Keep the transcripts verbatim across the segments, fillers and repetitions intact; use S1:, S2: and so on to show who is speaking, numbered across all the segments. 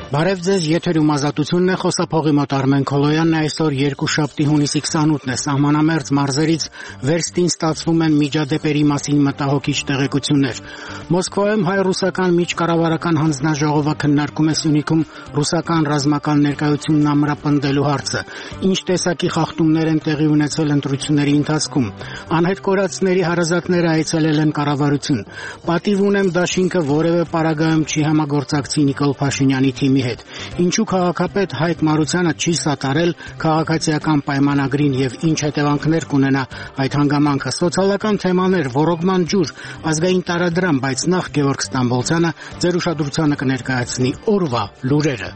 S1: Բարև ձեզ, եթերում ազատությունն է, խոսափողի մոտ Արմեն Քոլոյանն է, այսօր երկուշաբթի հունիսի քսանութն է, սահմանամերձ մարզերից վերստին ստացվում են միջադեպերի մասին մտահոգիչ տեղեկություններ։ Մոսկվայում հայ-ռուսական միջկառավարական հանձնաժողովը քննարկում է Սյունիքում ռուսական ռազմական ներկայությունն ամրապնդելու հարցը։ Ինչ տեսակի խախտումներ են տեղի ունեցել ընտրությունների ընթացքում։ Անհետ կորածների հարազատները այցելել են կառավարություն։ Պատիվ ունեմ դաշինքը որևէ պարագայում չի համագործակցի Նիկոլ Փաշինյանի թիմի հետ։ Ինչու քաղաքապետ Հայկ Մարությանը չի սատարել քաղաքացիական պայմանագրին եւ ինչ հետևանքներ կունենա այդ հանգամանքը։ Սոցիալական թեմաներ, ոռոգման ջուր, ազգային տարադրամ, բայց նախ Գևորգ Ստամբոլցյանը ձեր ուշադրությանը կներկայացնի օրվա լուրերը։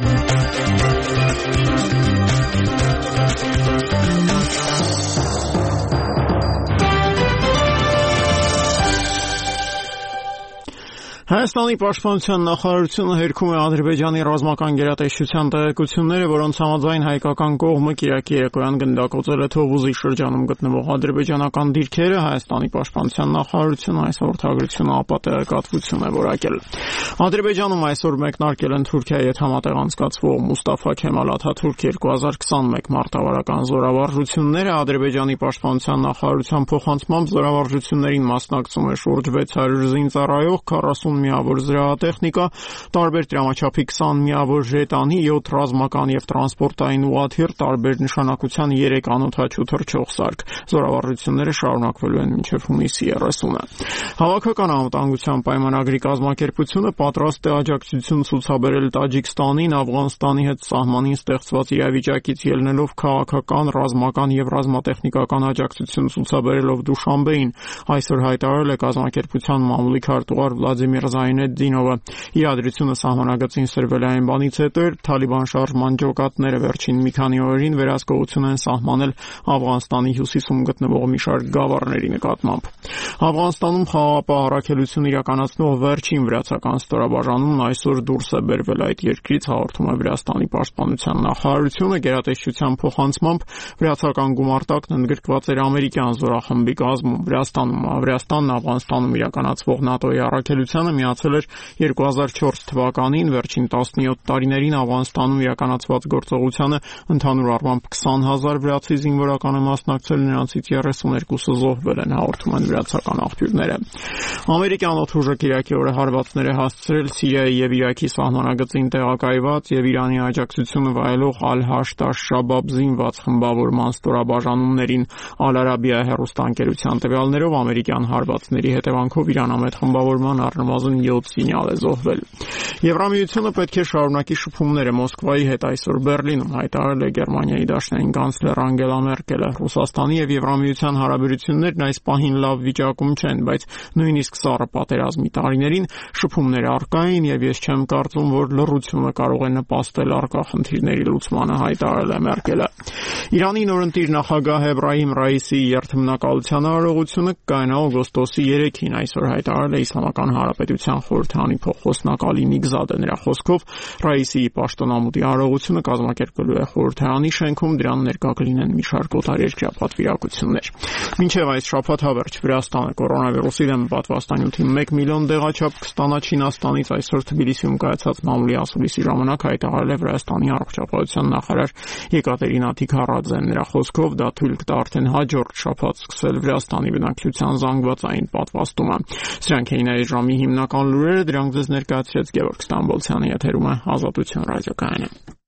S2: Հայաստանի պաշտպանության նախարարությունը հերքում է Ադրբեջանի ռազմական գերատեսչության տեղեկությունները, որոնց համաձայն հայկական կողմը կիրակի երեկոյան գնդակոծել է Թովուզի շրջանում գտնվող ադրբեջանական դիրքերը։ Հայաստանի պաշտպանության նախարարությունը այս հաղորդագրությունը ապատեղեկատվություն է որակել։ Ադրբեջանում այսօր մեկնարկել են Թուրքիայի հետ համատեղ անցկացվող Մուստաֆա Քեմալ Աթաթուրք երկու հազար քսանմեկ մարտավարական զորավարժությունները։ Ադրբեջանի պաշտպանության նախարարության փոխանցմամբ զորավարժություններին մասնակցում է շուրջ վեց հարյուր զինծառայող, քառասուն միավոր զրահատեխնիկա, տարբեր տրամաչափի քսան միավոր ժետանի, յոթ ռազմական եւ տրանսպորտային ուղղաթիռ, տարբեր նշանակության երեք անօդաչու թռչող սարք։ Զորավարժությունները շարունակվելու են մինչև հունիսի երեսունը։ Հավաքական անվտանգության պայմանագրի կազմակերպությունը պատրաստ է աջակցություն ցուցաբերել Տաջիկստանին Աֆղանստանի հետ սահմանին ստեղծված իրավիճակից ելնելով քաղաքական, ռազմական եւ ռազմատեխնիկական աջակցություն ցուցաբերելով Դուշանբեին։ Այսօր հայտարարել է կազմակերպության մամուլի քարտուղար Վլադիմիր Զայնեդդինովը։ Իրադրությունը սահմանագծին սրվել է այն բանից հետո, երբ Թալիբան շարժման ջոկատները վերջին մի քանի օրերին վերահսկողություն են սահմանել Աֆղանստանի հյուսիսում գտնվող մի շարք գավառների նկատմամբ։ Աֆղանստանում խաղաղապահ առաքելություն իրականացնող վերջին վրացական ստորաբաժանումն այսօր դուրս է բերվել այդ երկրից, հաղորդում է Վրաստանի պաշտպանության նախարարությունը։ Գերատեսչության փոխանցմամբ վրացական գումարտակն ընդգրկված էր ամերիկյան զորախմբի կազմում։ Վրաստանում, Վրաստանն Աֆղանստանում իրականացվող ՆԱՏՕ-ի առաքելությանը միացել էր երկու հազար չորս թվականին, վերջին տասնյոթ տարիներին Աֆղանստանում իրականացված գործողությանը ընդհանուր առմամբ քսան հազար վրացի զինվորական է մասնակցել, նրանցից երեսուներկուսը զոհվել են, հաղորդում են վրացական աղբյուրները։ Ամերիկյան օդուժը կիրակի օրը հարվածներ է հասցրել Սիրիայի եւ Իրաքի սահմանագծին տեղակայված եւ Իրանի աջակցությունը վայելող Ալ-Հաշդ Աշ-Շաբաբ զինված խմբավորման ստորաբաժանումներին։ Ալ-Արաբիա հեռուստաընկերության տվյալներով ամերիկյան հարվածների հետևանքով իրանամետ խմբավորման առնվազն յոթ զինյալ է զոհվել։ Եվրամիությունը պետք է շարունակի շփումները Մոսկվայի հետ, այսօր Բեռլինում հայտարարել է Գերմանիայի դաշնային կանցլեր Անգելա Մերկելը։ Ռուսաստանի եւ Եվրամիության հարաբերություններն այս պահին լավ վիճակում չեն, բայց նույնիսկ սառը պատերազմի տարիներին շփումներ առկա էին եւ ես չեմ կարծում, որ լռությունը կարող է նպաստել առկա խնդիրների լուծմանը, հայտարարել է Մերկելը։ Իրանի նորընտիր նախագահ Էբրահիմ Ռայիսիի երթմնակալության արարողությունը կայանա օգոստոսի երեքին, այսօր հայտարարել է Իսլամական Հանրապետության խորհրդարանի փոխխոսնակ Ալի Միգզադը։ Նրա խոսքով Ռայիսիի պաշտոնամուտի արարողությունը կազմակերպվելու է խորհրդարանի շենքում, դրան ներկա կլինեն մի շարք օտարերկրյա պատվիրակություններ։ Մինչև այս շաբաթ հավերջ Վրաստանը կորոնավիրուսի դեմ պատվաստանյութի մեկ միլիոն դեղաչափ կստանա Չինաստանից, այսօր Թբիլիսիում կայացած մամուլի ասուլիսի ժամանակ հայտարարել է Վրաստանի առողջապահության նախարար Եկատերինա Թիքարաձեն։ Նրա խոսքով դա թույլ կտա արդեն հաջորդ շաբաթ սկսել Վրաստանի բնակչության զանգվածային պատվաստումը։ Սրանք էին այս ժամի հիմնական լուրերը, դրանք ձեզ ներկայացրեց Գևորգ Ստամբոլցյանը, եթերում է Ազատություն ռադիոկայանը։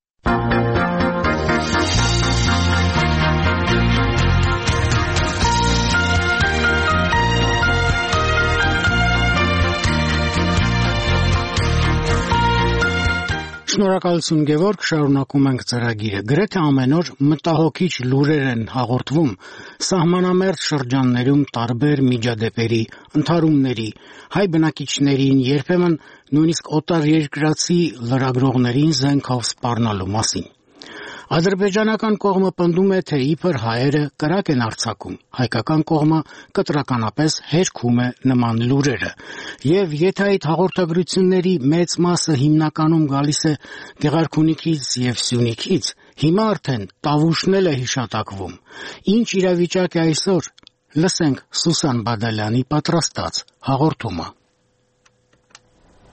S1: Շնորհակալություն Գևորգ, շարունակում ենք ծրագիրը։ Գրեթե ամեն օր մտահոգիչ լուրեր են հաղորդվում սահմանամերձ շրջաններում տարբեր միջադեպերի, ընդհարումների, հայ բնակիչներին, երբեմն նույնիսկ օտարերկրացի լրագրողներին զենքով սպառնալու մասին։ Ադրբեջանական կողմը պնդում է, թե իբր հայերը կրակ են արձակում, հայկական կողմը կտրականապես հերքում է նման լուրերը, եւ եթե այդ հաղորդագրությունների մեծ մասը հիմնականում գալիս է Գեղարքունիքից եւ Սյունիքից, հիմա արդեն Տավուշն է հիշատակվում։ Ինչ իրավիճակ է այսօր, լսենք Սուսան Բադալյանի պատրաստած հաղորդումը։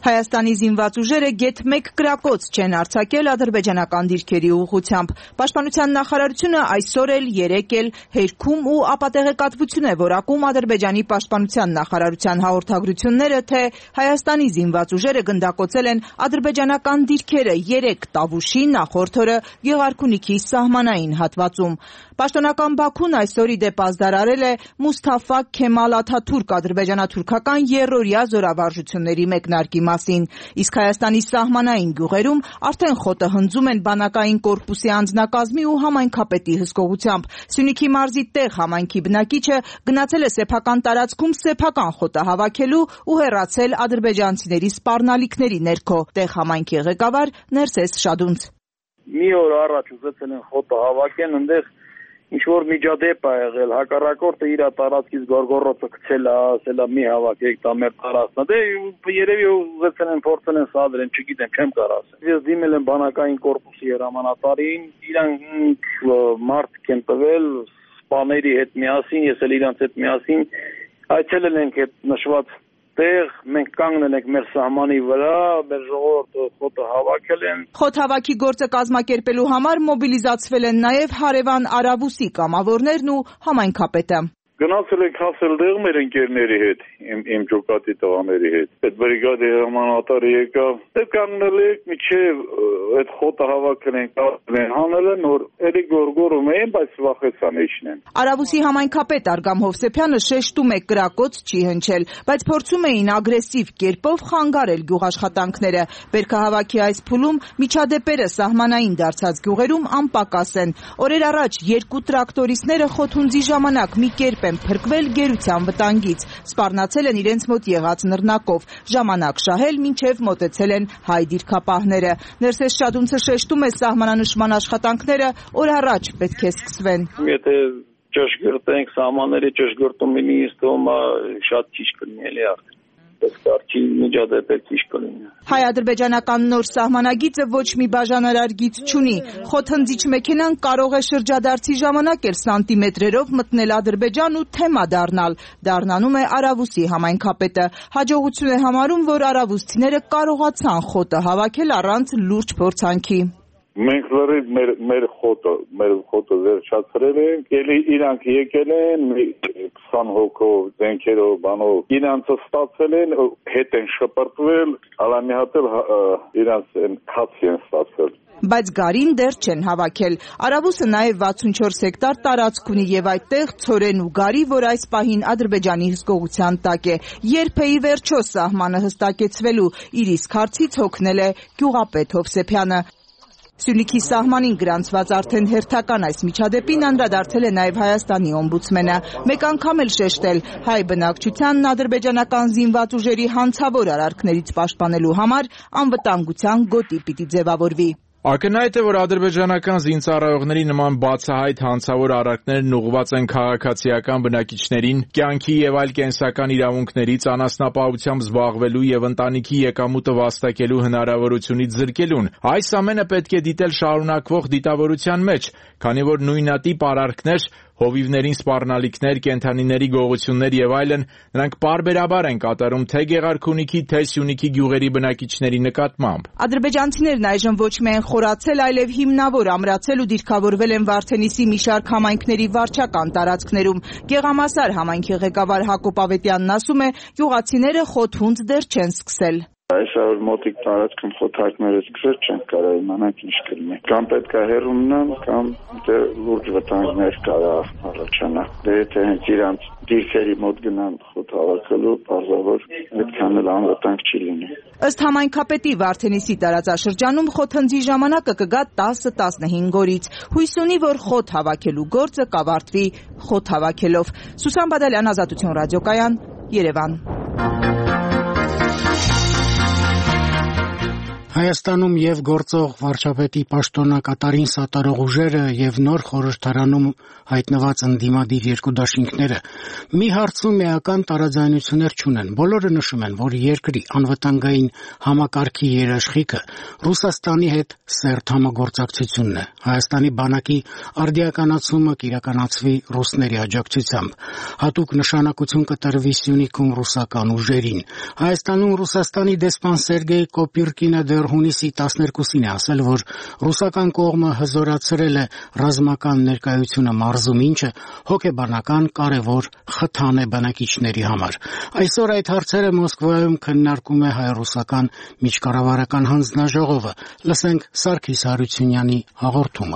S3: Հայաստանի զինված ուժերը գեթ մեկ կրակոց չեն արձակել ադրբեջանական դիրքերի ուղղությամբ։ Պաշտպանության նախարարությունը այսօր էլ երեկ էլ հերքում ու ապատեղեկատվություն է որակում Ադրբեջանի պաշտպանության նախարարության հաղորդագրությունները, թե Հայաստանի զինված ուժերը գնդակոծել են ադրբեջանական դիրքերը երեք Տավուշի, նախորդ օրը Գեղարքունիքի սահմանային հատվածում։ Պաշտոնական Բաքուն այսօր ի դեպ ազդարարել է Մուսթաֆա Քեմալ Աթաթուրք ադրբեջանա-թուրքական եռօրյա զորավարժությունների մեկնարկի մասին, իսկ Հայաստանի սահմանային գյուղերում արդեն խոտը հնձում են բանակային կորպուսի անձնակազմի ու համայնքապետի հսկողությամբ։ Սյունիքի մարզի տեղ համայնքի բնակիչը գնացել է սեփական տարածքում սեփական խոտը հավաքելու ու հեռացել ադրբեջանցիների սպառնալիքների ներքո։ Տեղ համայնքի ղեկավար Ներսես Շադունց։
S4: Մի օր առաջ ուզեցել են խոտը հավաքեն, այնտեղ ինչ-որ միջադեպ է եղել, հակառակորդը իր տարածքից գորգորոցը գցել է, ասել է մի հավաքեք, դա մեր տարածքն է, դե երևի ուզեցել են փորձել են սադրեն, չգիտեմ, չեմ կարող ասել։ Ես դիմել եմ բանակային կորպուսի հրամանատարին, իրանք մարդ են տվել, սպաների հետ միասին, ես էլ իրանց հետ միասին այցելել ենք այդ նշված տեղ, մենք կանգնել ենք մեր սահմանի վրա, մեր ժողովուրդը խոտը հավաքել են։
S3: Խոտ հավաքի գործը կազմակերպելու համար մոբիլիզացվել են նաև հարևան Արավուսի կամավորներն ու համայնքապետը։
S5: Գնացել ենք հասել դեղ մեր ընկերների հետ, իմ իմ ջոկատի տղաների հետ։ Այդ բրիգադի հրամանատարը եկավ, դե կանգնել եք, միջև այդ խոտը հավաքել են, հանել են, որ էլի գորգորում էին, բայց վախեցան իջնեն։
S3: Արավուսի համայնքապետ Արգամ Հովսեփյանը շեշտում է կրակոց չի հնչել, բայց փորձում էին ագրեսիվ կերպով խանգարել գյուղաշխատանքները։ Բերքահավաքի այս փուլում միջադեպերը սահմանային դարձած գյուղերում անպակաս են։ Օրեր առաջ երկու տրակտորիստները խոթունձի ժամանակ մի կերպ են փրկվել գերության վտանգից, սպառնացել են իրենց մոտ եղած նռնակով, ժամանակ շահել, մինչև մոտեցել են հայ դիրքապահները։ Ներսես Շադունցը շեշտում է սահմանանշման աշխատանքները օր առաջ պետք է սկսվեն։
S4: Եթե ճշգրտենք սահմանների ճշգրտումն ինձ թվում է շատ քիչ կլինի էլի արդեն։ Ստարչի միջադեպը քիչ կլինի։
S3: Հայ-ադրբեջանական նոր սահմանագիծը ոչ մի բաժանարար գիծ չունի։ Խոթհնձիչ մեքենան կարող է շրջադարձի ժամանակ էլ սանտիմետրերով մտնել Ադրբեջան ու թեմա դառնալ, դառնանում է Արավուսի համայնքապետը։ Հաջողություն է համարում, որ արավուսցիները կարողացան խոտը հավաքել առանց լուրջ փորձանքի։
S5: Մենք լրիվ մեր մեր խոտը, մեր խոտը վերջացրել ենք, ելի իրանք եկել են քսան հոգով, զենքերով, բանով, իրանցը ստացել են, հետ են շպրտվել, հալա մի հատ էլ իրանց են քացի են ստացել։
S3: Բայց գարին դեռ չեն հավաքել։ Արավուսը նաև վաթսունչորս հեկտար տարածք ունի եւ այդտեղ ցորեն ու գարի, որ այս պահին Ադրբեջանի հսկողության տակ է։ Երբ է ի վերջո սահմանը հստակեցվելու, իր իսկ հարցից հոգնել է գյուղապետ Հովսեփյանը։ Սյունիքի սահմանին գրանցված արդեն հերթական այս միջադեպին անդրադարձել է նաև Հայաստանի օմբուդսմենը։ Մեկ անգամ էլ շեշտել, հայ բնակչությանն ադրբեջանական զինված ուժերի հանցավոր արարքներից պաշտպանելու համար անվտանգության գոտի պիտի ձևավորվի։
S6: Ակնհայտ է, որ ադրբեջանական զինծառայողների նման բացահայտ հանցավոր արարքներն ուղղված են քաղաքացիական բնակիչներին կյանքի եւ այլ կենսական իրավունքներից անասնապահությամբ զբաղվելու եւ ընտանիքի եկամուտը վաստակելու հնարավորությունից զրկելուն։ Այս ամենը պետք է դիտել շարունակվող դիտավորության մեջ, քանի որ նույնատիպ արարքներ, հովիվներին սպառնալիքներ, կենդանիների գողություններ եւ այլն նրանք պարբերաբար են կատարում թե Գեղարքունիքի, թե Սյունիքի գյուղերի բնակիչների նկատմամբ։
S3: Ադրբեջանցիներն այժմ ոչ միայն խորացել, այլև հիմնավոր ամրացել ու դիրքավորվել են Վարդենիսի մի շարք համայնքների վարչական տարածքներում։ Գեղամասար համայնքի ղեկավար Հակոբ Ավետյանն ասում է, գյուղացիները խոթհունձ դեռ չեն սկսել։
S5: Այս որ մոտիկ տարածքում խոթարկները սկսել չեն կարող իմանալ ինչ կլինի։ Կամ պետք է հեռու մնան, կամ դե լուրջ վտանգներ կարող առաջանա։ Դե եթե հենց իրանց դիրքերի մոտ գնան խոթ հավաքելու, բարձրավոր այդքան էլ անվտանգ չի լինի։
S3: Ըստ համայնքապետի Վարդենիսի տարածաշրջանում խոթհնձի ժամանակը կգա տասը տասնհինգ օրից։ Հույս ունի, որ խոթ հավաքելու գործը կավարտվի խոթ հավաքելով։ Սուսան Բադալյան, Ազատություն ռադիոկայան, Երևան։
S1: Հայաստանում եւ գործող վարչապետի պաշտոնակատարին սատարող ուժերը եւ նոր խորհրդարանում հայտնված ընդդիմադիր երկու դաշինքները մի հարցում էական տարաձայնություններ չունեն։ Բոլորը նշում են, որ երկրի անվտանգային համակարգի երաշխիքը Ռուսաստանի հետ սերտ համագործակցությունն է։ Հայաստանի բանակի արդիականացումը կիրականացվի ռուսների աջակցությամբ։ Հատուկ նշանակություն կտրվի Սյունիքում ռուսական ուժերին։ Հայաստանում Ռուսաստանի դեսպան Սերգեյ Կոպիրկինը դեռ հունիսի տասներկուսին է ասել, որ ռուսական կողմը հզորացրել է ռազմական ներկայությունը մարզում, ինչը հոգեբանական կարևոր խթան է բնակիչների համար։ Այսօր այդ հարցերը Մոսկվայում քննարկում է հայ-ռուսական միջկառավարական հանձնաժողովը։ Լսենք Սարգիս Հարությունյանի հաղորդումը։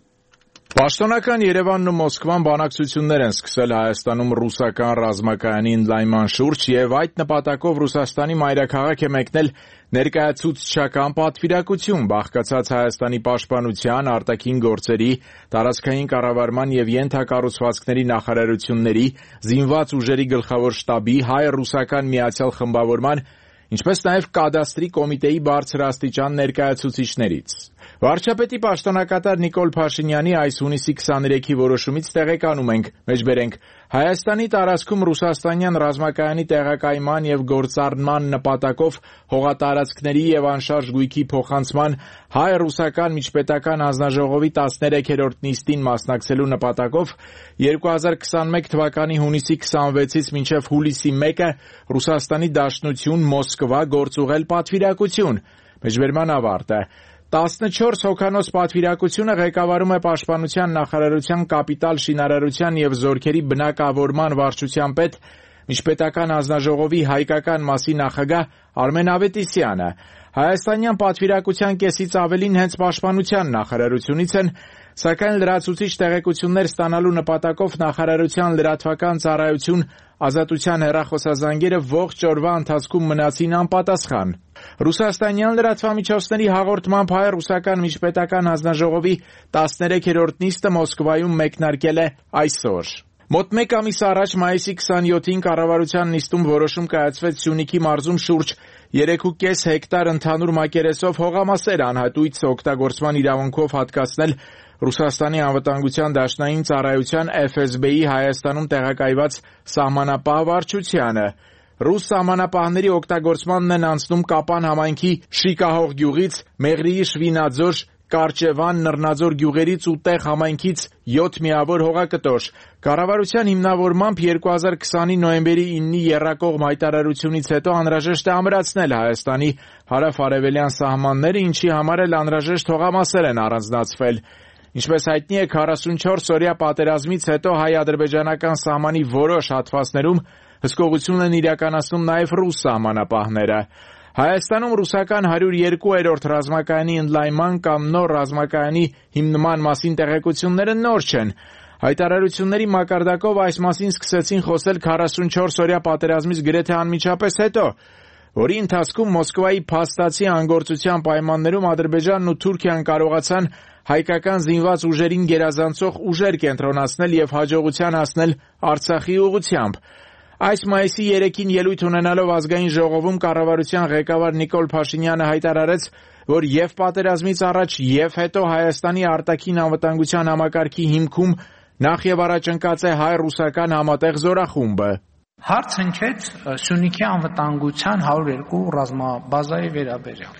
S6: Պաշտոնական Երևանն ու Մոսկվան բանակցություններ են սկսել Հայաստանում ռուսական ռազմակայանի ընդլայնման շուրջ եւ այդ նպատակով Ռուսաստանի մայրաքաղաք է մեկնել ներկայացուցչական պատվիրակություն, բաղկացած Հայաստանի պաշտպանության, արտաքին գործերի, տարածքային կառավարման եւ ենթակառուցվածքների նախարարությունների, զինված ուժերի գլխավոր շտաբի, հայ-ռուսական միացյալ խմբավորման, ինչպես նաև կադաստրի կոմիտեի բարձրաստիճան ներկայացուցիչներից։ Վարչապետի պաշտոնակատար Նիկոլ Փաշինյանի այս հունիսի քսաներեքի որոշումից տեղեկանում ենք, մեջբերենք, Հայաստանի տարածքում ռուսաստանյան ռազմակայանի տեղակայման եւ գործառնման նպատակով հողատարածքների եւ անշարժ գույքի փոխանցման հայ-ռուսական միջպետական հանձնաժողովի տասներեքերորդ նիստին մասնակցելու նպատակով երկու հազար քսանմեկ թվականի հունիսի քսանվեցից մինչև հուլիսի մեկը Ռուսաստանի Դաշնություն Մոսկվա գործուղել պատվիրակություն։ Մեջբերման ավարտը տասնչորս հոգանոց պատվիրակությունը ղեկավարում է Պաշտպանության նախարարության կապիտալ շինարարության եւ զորքերի բնակավորման վարչության պետ Միջպետական հանձնաժողովի հայկական մասի նախագահ Արմեն Ավետիսյանը։ Հայաստանյան պատվիրակության կեսից ավելին հենց Պաշտպանության նախարարությունից են, սակայն լրացուցիչ տեղեկություններ ստանալու նպատակով նախարարության լրատվական ծառայություն Ազատության հեռախոսազանգերը ողջ օրվա ընթացքում մնացին անպատասխան։ Ռուսաստանյան լրատվամիջոցների հաղորդմամբ հայ-ռուսական միջպետական հանձնաժողովի տասներեքերորդ նիստը Մոսկվայում մեկնարկել է այսօր։ Մոտ մեկ ամիս առաջ մայիսի քսանյոթին կառավարության նիստում որոշում կայացվեց Սյունիքի մարզում շուրջ երեք ու կես հեկտար ընդհանուր մակերեսով հողամասեր անհատույց օգտագործման իրավունքով հատկացնել Ռուսաստանի անվտանգության դաշնային ծառայության Էֆ Էս Բի-ի Հայաստանում տեղակայված սահմանապահ վարչությանը։ Ռուս սահմանապահների օգտագործմանն են անցնում Կապան համայնքի Շիկահող գյուղից, Մեղրիի Շվինաձոր, Կարճևան, Նռնաձոր գյուղերից ու Տեղ համայնքից յոթ միավոր հողակտոր։ Կառավարության հիմնավորմամբ երկու հազար քսանի նոյեմբերի իննի եռակողմ հայտարարությունից հետո անհրաժեշտ է ամրացնել Հայաստանի հարավ-արևելյան սահմանները, ինչի համար էլ անհրաժեշտ հողամասեր են առանձնացվել։ Ինչպես հայտնի է, քառասունչորս օրյա պատերազմից հետո հայ-ադրբեջանական սահմանի որոշ հատվածներում հսկողություն են իրականացնում նաև ռուս սահմանապահները։ Հայաստանում ռուսական հարյուր երկու-րդ ռազմակայանի ընդլայնման կամ նոր ռազմակայանի հիմնման մասին տեղեկությունները նոր չեն։ Հայտարարությունների մակարդակով այս մասին սկսեցին խոսել քառասունչորս օրյա պատերազմից գրեթե անմիջապես հետո, որի ընթացքում Մոսկվայի փաստացի անգործության պայմաններում Ադրբեջանն ու Թուրքիան կարողացան հայկական զինված ուժերին գերազանցող ուժեր կենտրոնացնել եւ հաջողության հասնել Արցախի ուղղությամբ։ Այս մայիսի երեքին ելույթ ունենալով ազգային ժողովում կառավարության ղեկավար Նիկոլ Փաշինյանը հայտարարեց, որ եւ պատերազմից առաջ եւ հետո Հայաստանի արտաքին անվտանգության համակարգի հիմքում նախ եւ առաջ ընկած է հայ-ռուսական համատեղ զորախումբը։
S7: Հարց հնչեց Սյունիքի անվտանգության հարյուր երկու ռազմաբազայի վերաբերյալ։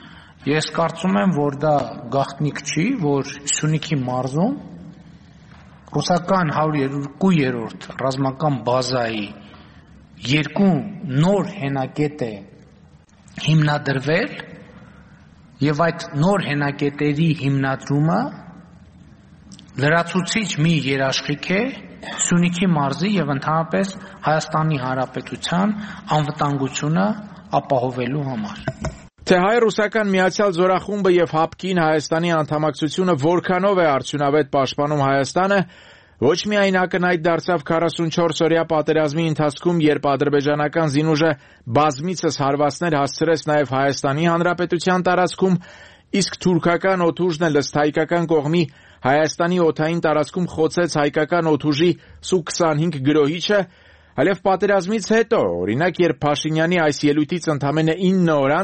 S7: Ես կարծում եմ, որ դա գաղտնիք չի, որ Սյունիքի մարզում ռուսական հարյուր երկու-րդ ռազմական բազայի երկու նոր հենակետ է հիմնադրվել եւ այդ նոր հենակետերի հիմնադրումը լրացուցիչ մի երաշխիք է Սյունիքի մարզի եւ ընդհանրապես Հայաստանի Հանրապետության անվտանգությունը ապահովելու համար։
S6: Թե հայ-ռուսական միացյալ զորախումբը եւ ՀԱՊԿ-ին Հայաստանի անդամակցությունը որքանով է արդյունավետ պաշտպանում Հայաստանը, ոչ միայն ակնհայտ դարձավ քառասունչորս օրյա պատերազմի ընթացքում, երբ ադրբեջանական զինուժը բազմիցս հարվածներ հասցրեց նաև Հայաստանի Հանրապետության տարածքում, իսկ թուրքական օդուժն էլ ըստ հայկական կողմի Հայաստանի օդային տարածքում խոցեց հայկական օդուժի Սու քսանհինգ գրոհիչը, այլև պատերազմից հետո, օրինակ, երբ Փաշինյանի այս ելույթից ընդամենը ինը օր անց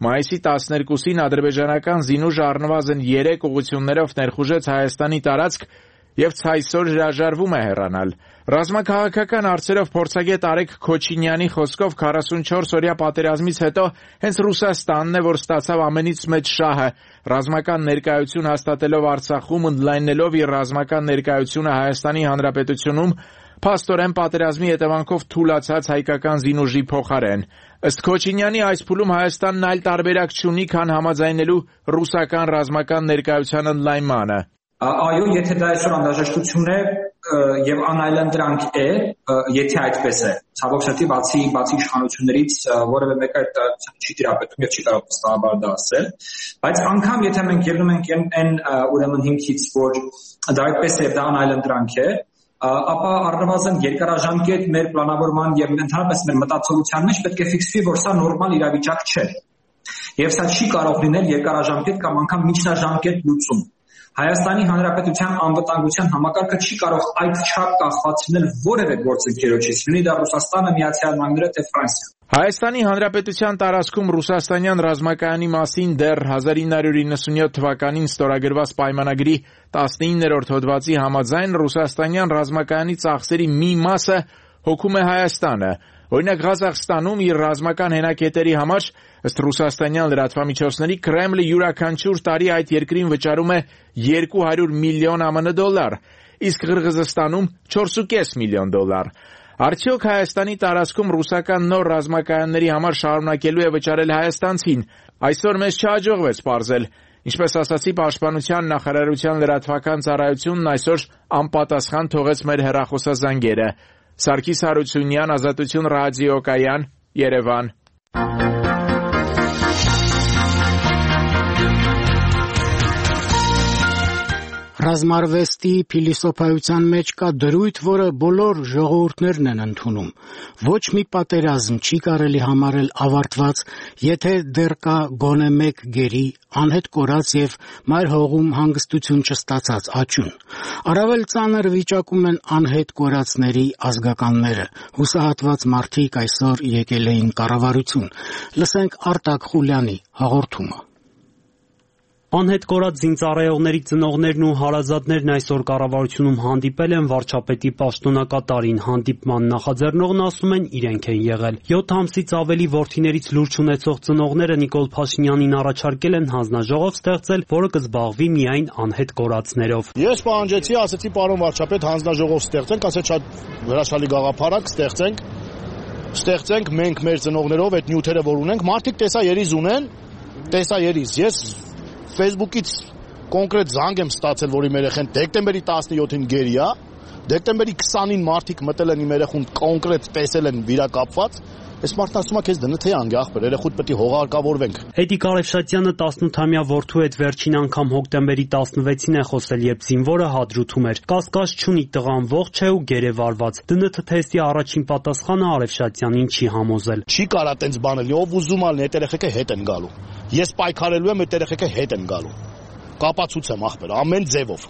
S6: Մայիսի տասներկուսին ադրբեջանական զինուժը առնվազն երեք ուղղություններով ներխուժեց Հայաստանի տարածք եւ ցայսօր հրաժարվում է հեռանալ։ Ռազմաքաղաքական հարցերով փորձագետ Արեգ Քոչինյանի խոսքով քառասունչորս օրյա պատերազմից հետո հենց Ռուսաստանն է, որ ստացավ ամենից մեծ շահը, ռազմական ներկայություն հաստատելով Արցախում, ընդլայնելով իր ռազմական ներկայությունը Հայաստանի Հանրապետությունում, փաստորեն պատերազմի հետևանքով թուլացած հայկական զինուժի փոխարեն։ Ըստ Քոչինյանի այս փուլում Հայաստանն այլ տարբերակ չունի, քան համաձայնելու ռուսական ռազմական ներկայության ընդլայնմանը։
S8: Այո, եթե դա այսօր անհրաժեշտություն է եւ անայլանդրանք է, եթե այդպես է, ցավոք սրտի բացի բացի իշխանություններից որևէ մեկը չի տիրապետում եւ չի կարող վստահաբար դա ասել, բայց անգամ եթե մենք ելնում ենք այն ուրեմն հիմքից, որ դա այդպես է, դա անայլանդրանք է, ապա առնվազն երկարաժամկետ մեր պլանավորման եւ ընդհանրապես մեր մտածողության մեջ պետք է ֆիքսվի, որ սա նորմալ իրավիճակ չէ։ Եվ սա չի կարող լինել երկարաժամկետ կամ անգամ միջնաժամկետ լուծում։ Հայաստանի Հանրապետության անվտանգության համակարգը չի կարող այդ չափ կախվածնել որևէ գործընկերոջից, լինի դա Ռուսաստանը, Միացյալ Նահանգները, թե Ֆրանսիան։
S6: Հայաստանի Հանրապետության տարածքում ռուսաստանյան ռազմակայանի մասին դեռ հազար ինը հարյուր իննսունյոթ թվականին ստորագրված պայմանագրի տասնիններորդ հոդվածի համաձայն ռուսաստանյան ռազմակայանի ծախսերի մի մասը հոգում է Հայաստանը։ Օրինակ Ղազախստանում իր ռազմական հենակետերի համար ըստ ռուսաստանյան լրատվամիջոցների Կրեմլը յուրաքանչյուր տարի այդ երկրին վճարում է երկու հարյուր միլիոն ԱՄՆ դոլար, իսկ Ղրղզստանում չորս ու կես միլիոն դոլար։ Արդյոք Հայաստանի տարածքում ռուսական նոր ռազմակայանների համար շարունակելու է վճարել հայաստանցին։ Այսօր մեզ չհաջողվեց պարզել։ Ինչպես ասացի, Պաշտպանության նախարարության լրատվական ծառայությունն այսօր անպատասխան թողեց մեր հեռախոսազանգերը։ Սարգիս Հարությունյան, Ազատություն ռադիոկայան, Երևան։
S1: Ռազմարվեստի փիլիսոփայության մեջ կա դրույթ, որը բոլոր ժողովուրդներն են ընդունում։ Ոչ մի պատերազմ չի կարելի համարել ավարտված, եթե դեռ կա գոնե մեկ գերի, անհետ կորած եւ մայր հողում հանգստություն չստացած աճուն։ Առավել ծանր վիճակում են անհետ կորածների ազգականները։ Հուսահատված մարդիկ այսօր եկել էին կառավարություն։ Լսենք Արտակ Խուլյանի հաղորդումը։
S9: Անհետ կորած զինծառայողների ծնողներն ու հարազատներն այսօր կառավարությունում հանդիպել են վարչապետի պաշտոնակատարին։ Հանդիպման նախաձեռնողն ասում են իրենք են եղել։ յոթ ամսից ավելի որդիներից լուրջ ունեցող ծնողները Նիկոլ Փաշինյանին առաջարկել են հանձնաժողով ստեղծել, որը կզբաղվի միայն անհետ կորածներով։
S10: Ես պահանջեցի, ասեցի պարոն վարչապետ, հանձնաժողով ստեղծենք, ասեց շատ հրաշալի գաղափարակ ստեղծենք։ Ստեղծենք մենք մեր ծնողներով այդ նյութերը, որ ունենք, մարդիկ տեսաերիզ ունեն, տեսաերիզ։ Ես Facebook-ից կոնկրետ զանգ եմ ստացել, որ իմ երեխան դեկտեմբերի տասնյոթին գերի է, դեկտեմբերի քսանին մարդիկ մտել են իմ երեխուն կոնկրետ տեսել են վիրակապված, այս մարդն ասում է քեզ դնը թե անգ ախպեր, երեխուդ պետք է հողարկավորվենք։
S9: Էդիկ Արեշատյանը տասնութամյա որդու հետ վերջին անգամ հոկտեմբերի տասնվեցին է խոսել, երբ զինվորը հադրութում էր։ Կասկած չունի, տղան ողջ է ու գերեվարված։ ԴՆԹ թեստի առաջին պատասխանը Արեշատյանին չի համոզել։
S10: Չի կարա տենց բանել, ով ուզում ալն այդ երեխեքը հետ են գալու։ Ես պայքարելու եմ, այդ երեխեքը հետ են գալու։ Կապացուցեմ ախպեր, ամեն ձևով։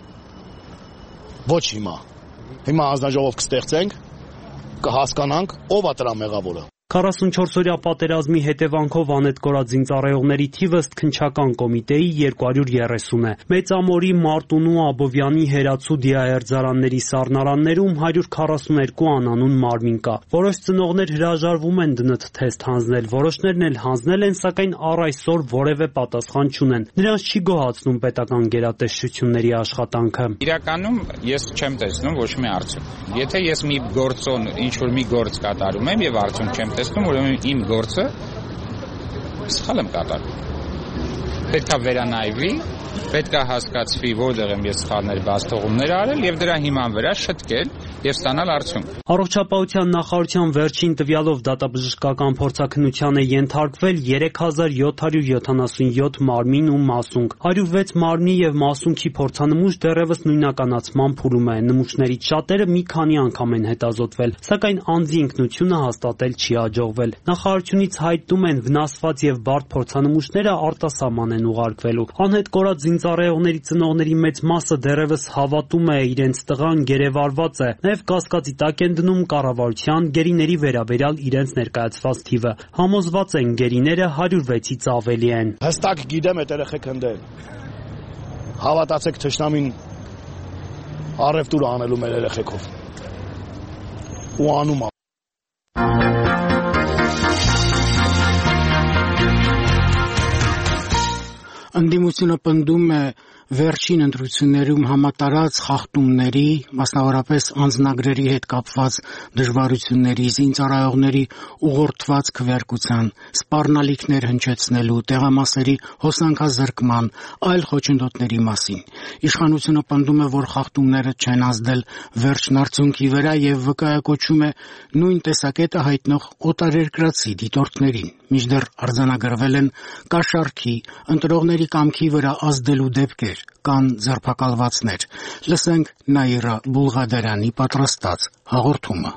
S10: Ոչ հիմա։ Հիմա հանձնաժողով կստեղծենք, կհասկանանք ով է դրա մեղավորը։
S9: քառասունչորս օրյա պատերազմի հետևանքով անհետ կորած զինծառայողների թիվը ըստ քննչական կոմիտեի երկու հարյուր երեսուն է։ Մեծամորի, Մարտունու, Աբովյանի, Հերացու դիահերձարանների սառնարաններում հարյուր քառասուներկու անանուն մարմին կա։ Որոշ ծնողներ հրաժարվում են ԴՆԹ թեստ հանձնել, որոշներն էլ հանձնել են, սակայն առ այսօր որևէ պատասխան չունեն։ Նրանց չի գոհացնում պետական գերատեսչությունների աշխատանքը։
S11: Իրականում ես չեմ տեսնում ոչ մի արդյունք։ Եթե ես մի գործոն, ինչ որ մի գործ կատարում եմ եւ արդյունք չեմ տեսնում, ուրեմն իմ գործը սխալ եմ կատարում։ Պետք է վերանայվի, պետք է հասկացվի, որտեղ եմ ես սխալներ, բացթողումներ արել եւ դրա հիման վրա շտկել եւ ստանալ արդյունք։
S9: Առողջապահության նախարարության վերջին տվյալով դատաբժշկական փորձաքննության է ենթարկվել երեք հազար յոթ հարյուր յոթանասունյոթ մարմին ու մասունք։ հարյուր վեց մարմնի եւ մասունքի փորձանմուշ դեռևս նույնականացման փուլում է։ Նմուշներից շատերը մի քանի անգամ են հետազոտվել, սակայն անձի ինքնությունը հաստատել չի հաջողվել։ Նախարարությունից հայտնում են, վնասված եւ բարդ փորձանմուշները արտասահման են ուղարկվելու։ Անհետ կորած զինծառայողների ծնողների մեծ մասը դեռևս հավատում է իրենց տղան գերեվարված է, նաև կասկածի տակ են դնում կառավարության գերիների վերաբերյալ իրենց ներկայացված թիվը։ Համոզված են գերիները հարյուր վեցից ավելի են։
S10: Հստակ գիտեմ այդ երեխեք հնդել։ Հավատացեք թշնամին առևտուր անելու մեր երեխեքով։ Ու անում
S1: Ընդդիմությունը պնդում է վերջին ընտրություններում համատարած խախտումների, մասնավորապես անձնագրերի հետ կապված դժվարությունների, զինծառայողների ուղղորդված քվեարկության, սպառնալիքներ հնչեցնելու, տեղամասերի հոսանքազրկման, այլ խոչընդոտների մասին։ Իշխանությունը պնդում է, որ խախտումները չեն ազդել վերջնարդյունքի վրա եւ վկայակոչում է նույն տեսակետը հայտնող օտարերկրացի դիտորդներին, մինչդեռ արձանագրվել են կաշառքի, ընտրողների կամքի վրա ազդելու դեպքեր, կան ձերբակալվածներ։ Լսենք Նաիրա Բուլղադարյանի պատրաստած հաղորդումը։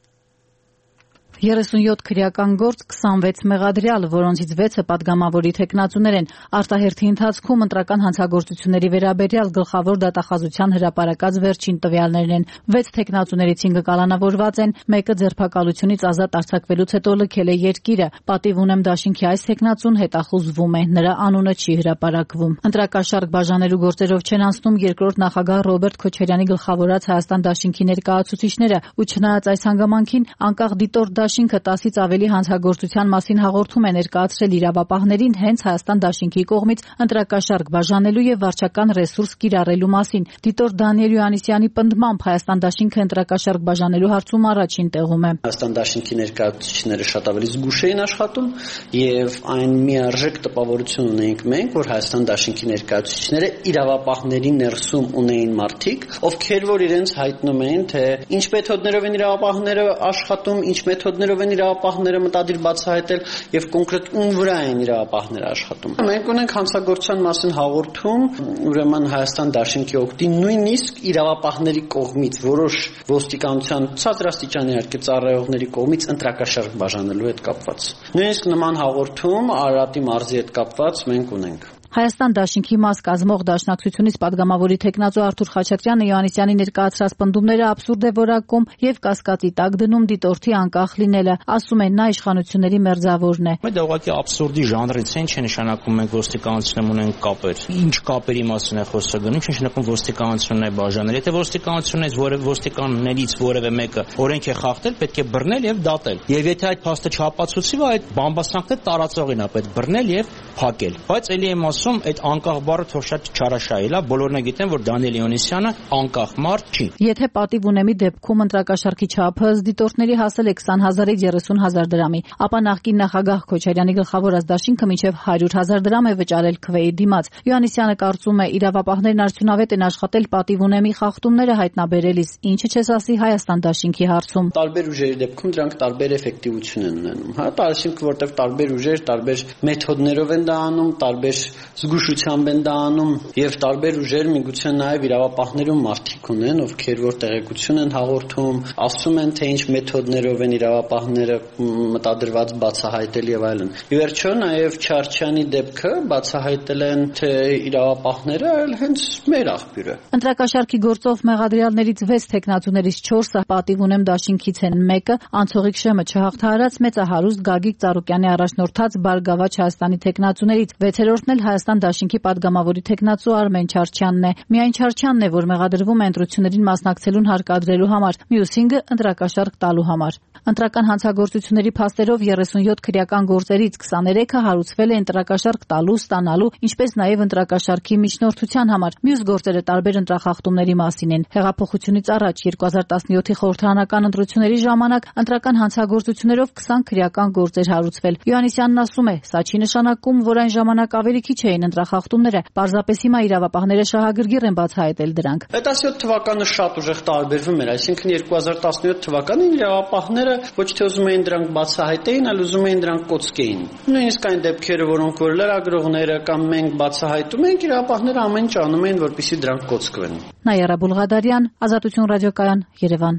S12: երեսունյոթ քրեական գործ, քսանվեց մեղադրյալ, որոնցից վեցը պատգամավորի թեկնածուներ են։ Արտահերթի ընթացքում ընտրական հանցագործությունների վերաբերյալ գլխավոր դատախազության հրապարակած վերջին տվյալներն են։ Վեց թեկնածուներից հինգը կալանավորված են, մեկը ձերբակալությունից ազատ արձակվելուց հետո լքել է երկիրը։ Պատիվ ունեմ դաշինքի այս թեկնածուն հետախուզվում է, նրա անունը չի հրապարակվում։ Ընտրակաշառք բաժանելու գործերով չեն անցնում երկրորդ նախագահ Ռոբերտ Քոչարյանի գլխավորած Հայաստան դաշինքի ներկայացուցիչները, ու չնայած այս հանգամանքին անկախ դիտորդ Դաշինքը տասից ավելի հանցագործության մասին հաղորդում է ներկայացրել իրավապահներին հենց Հայաստան դաշինքի կողմից ընտրակաշառք բաժանելու եւ վարչական ռեսուրս կիրառելու մասին։ Դիտոր Դանիել Յուաննիսյանի պնդմամբ Հայաստան դաշինքը ընտրակաշառք բաժանելու հարցում առաջին տեղում է։
S13: Հայաստան դաշինքի ներկայացուցիչները շատ ավելի զգուշ էին աշխատում եւ այն միարժեք տպավորություն ունեինք մենք, որ Հայաստան դաշինքի ներկայացուցիչները իրավապահների ներսում ունեին մարդիկ, ովքեր որ իրենց հայտնում էին, թե ինչ մեթոդներով են իրավապահները աշխատում, ինչ մեթոդներով են իրավապահները մտադիր բացահայտել եւ կոնկրետ ում վրա են իրավապահները աշխատում։ Մենք ունենք հանցագործության մասին հաղորդում, ուրեմն Հայաստան դաշինքի օգտին նույնիսկ իրավապահների կողմից որոշ ոստիկանության ցածրաստիճանի իհարկե ծառայողների կողմից ընտրակաշառք բաժանելու հետ կապված։ Նույնիսկ նման հաղորդում Արարատի մարզի հետ կապված մենք ունենք։
S12: Հայաստան դաշինքի մաս կազմող դաշնակցությունից պատգամավորի թեկնածու Արթուր Խաչատրյանը Յոհաննիսյանի ներկայացրած պնդումները աբսուրդ է որակում եւ կասկածի տակ դնում դիտորդի անկախ լինելը, ասում են նա իշխանությունների մերձավորն է։
S14: Դա ուղղակի աբսուրդի ժանրից են, չէ նշանակում մենք ոստիկանությունում ունենք կապեր։ Ինչ կապերի մասին է խոսքը գնում, չէ նշանակում ոստիկանությունն է բաժանել։ Եթե ոստիկանությունից որևէ ոստիկաններից որևէ մեկը օրենք է խախտել, պետք է բռնել եւ դատել։ Եվ եթե այդ փաստը չապացուցի, այդ բամբասանքները տարածողին է պետք բռնել եւ փակել։ Բայց ելի եմ ասում, այդ անկախ բառը թող շատ չարաշահել է, բոլորն գիտեն, որ Դանիել Յոհաննիսյանը անկախ մարդ չի։
S12: Եթե պատիվ ունեմի դեպքում ընտրակաշառքի չափը դիտորդների հասել է քսան հազարից երեսուն հազար դրամի, ապա նախկին նախագահ Քոչարյանի գլխավորած դաշինքը մինչև հարյուր հազար դրամ է վճարել քվեի դիմաց։ Յոհաննիսյանը կարծում է, իրավապահներն արդյունավետ են աշխատել պատիվ ունեմի խախտումները հայտնաբերելիս, ինչը չես ասի Հայաստան դաշինքի հարցում։
S13: Տարբեր ուժերի դեպքում դրանք տարբեր էֆեկտիվություն են ունենում, հա, այսինքն որտեղ տարբեր ուժեր, տարբեր մեթոդներով են դա անում, տարբեր զգուշությամբ են դա անում եւ տարբեր ուժեր միգուցե նաեւ իրավապահներում մարդիկ ունեն, ովքեր որ տեղեկություն են հաղորդում, ասում են թե ինչ մեթոդներով են իրավապահները մտադրված բացահայտել եւ այլն։ Ի վերջո նաեւ Չարչյանի դեպքը բացահայտել են թե իրավապահները այլ հենց մեր աղբյուրը։
S12: Ընտրակաշառքի գործով մեղադրյալներից վեց թեկնածուներից չորսը պատիվ ունեմ դաշինքից են, մեկը անցողիկ շեմը չհաղթահարած մեծահարուստ Գագիկ Ծառուկյանի առաջնորդած Բարգավաճ Հայաստանի թեկնածուներից, վեցերորդն էլ Հայաստան դաշինքի պատգամավորի թեկնածու Արմեն Չարչյանն է։ Միայն Չարչյանն է, որ մեղադրվում է ընտրություններին մասնակցելուն հարկադրելու համար, մյուս հինգը ընտրակաշառք տալու համար։ Ընտրական հանցագործությունների փաստերով երեսունյոթ քրեական գործերից քսաներեքը հարուցվել է ընտրակաշառք տալու, ստանալու, ինչպես նաև ընտրակաշառքի միջնորդության համար։ Մյուս գործերը տարբեր ընտրախախտումների մասին են։ Հեղափոխությունից առաջ երկու հազար տասնյոթի խորհրդարանական ընտրությունների ժամանակ ընտրական հանցագործություններով քսան քրեական գործ էր հարուցվել։ Յոհաննիսյանն ասում է, սա չի նշանակում, որ այն ժամանակ ավելի քիչ էին ընտրախախտումները, պարզապես հիմա իրավապահները շահագրգիռ են բացահայտել դրանք։
S13: Տասնյոթ թվականը շատ ուժեղ տարբերվում էր, այսինքն երկու հազար տասնյոթ թվականին իրավապահները ոչ թե ուզում էին դրանք բացահայտեին, այլ ուզում էին դրանք կոծկեին։ Նույնիսկ այն դեպքերը, որոնք որ լրագրողները կամ մենք բացահայտում ենք, իրավապահները ամեն ինչ անում էին, որպեսզի դրանք կոծկվեն։
S12: Նաիրա Բուլղադարյան, Ազատություն ռադիոկայան, Երևան։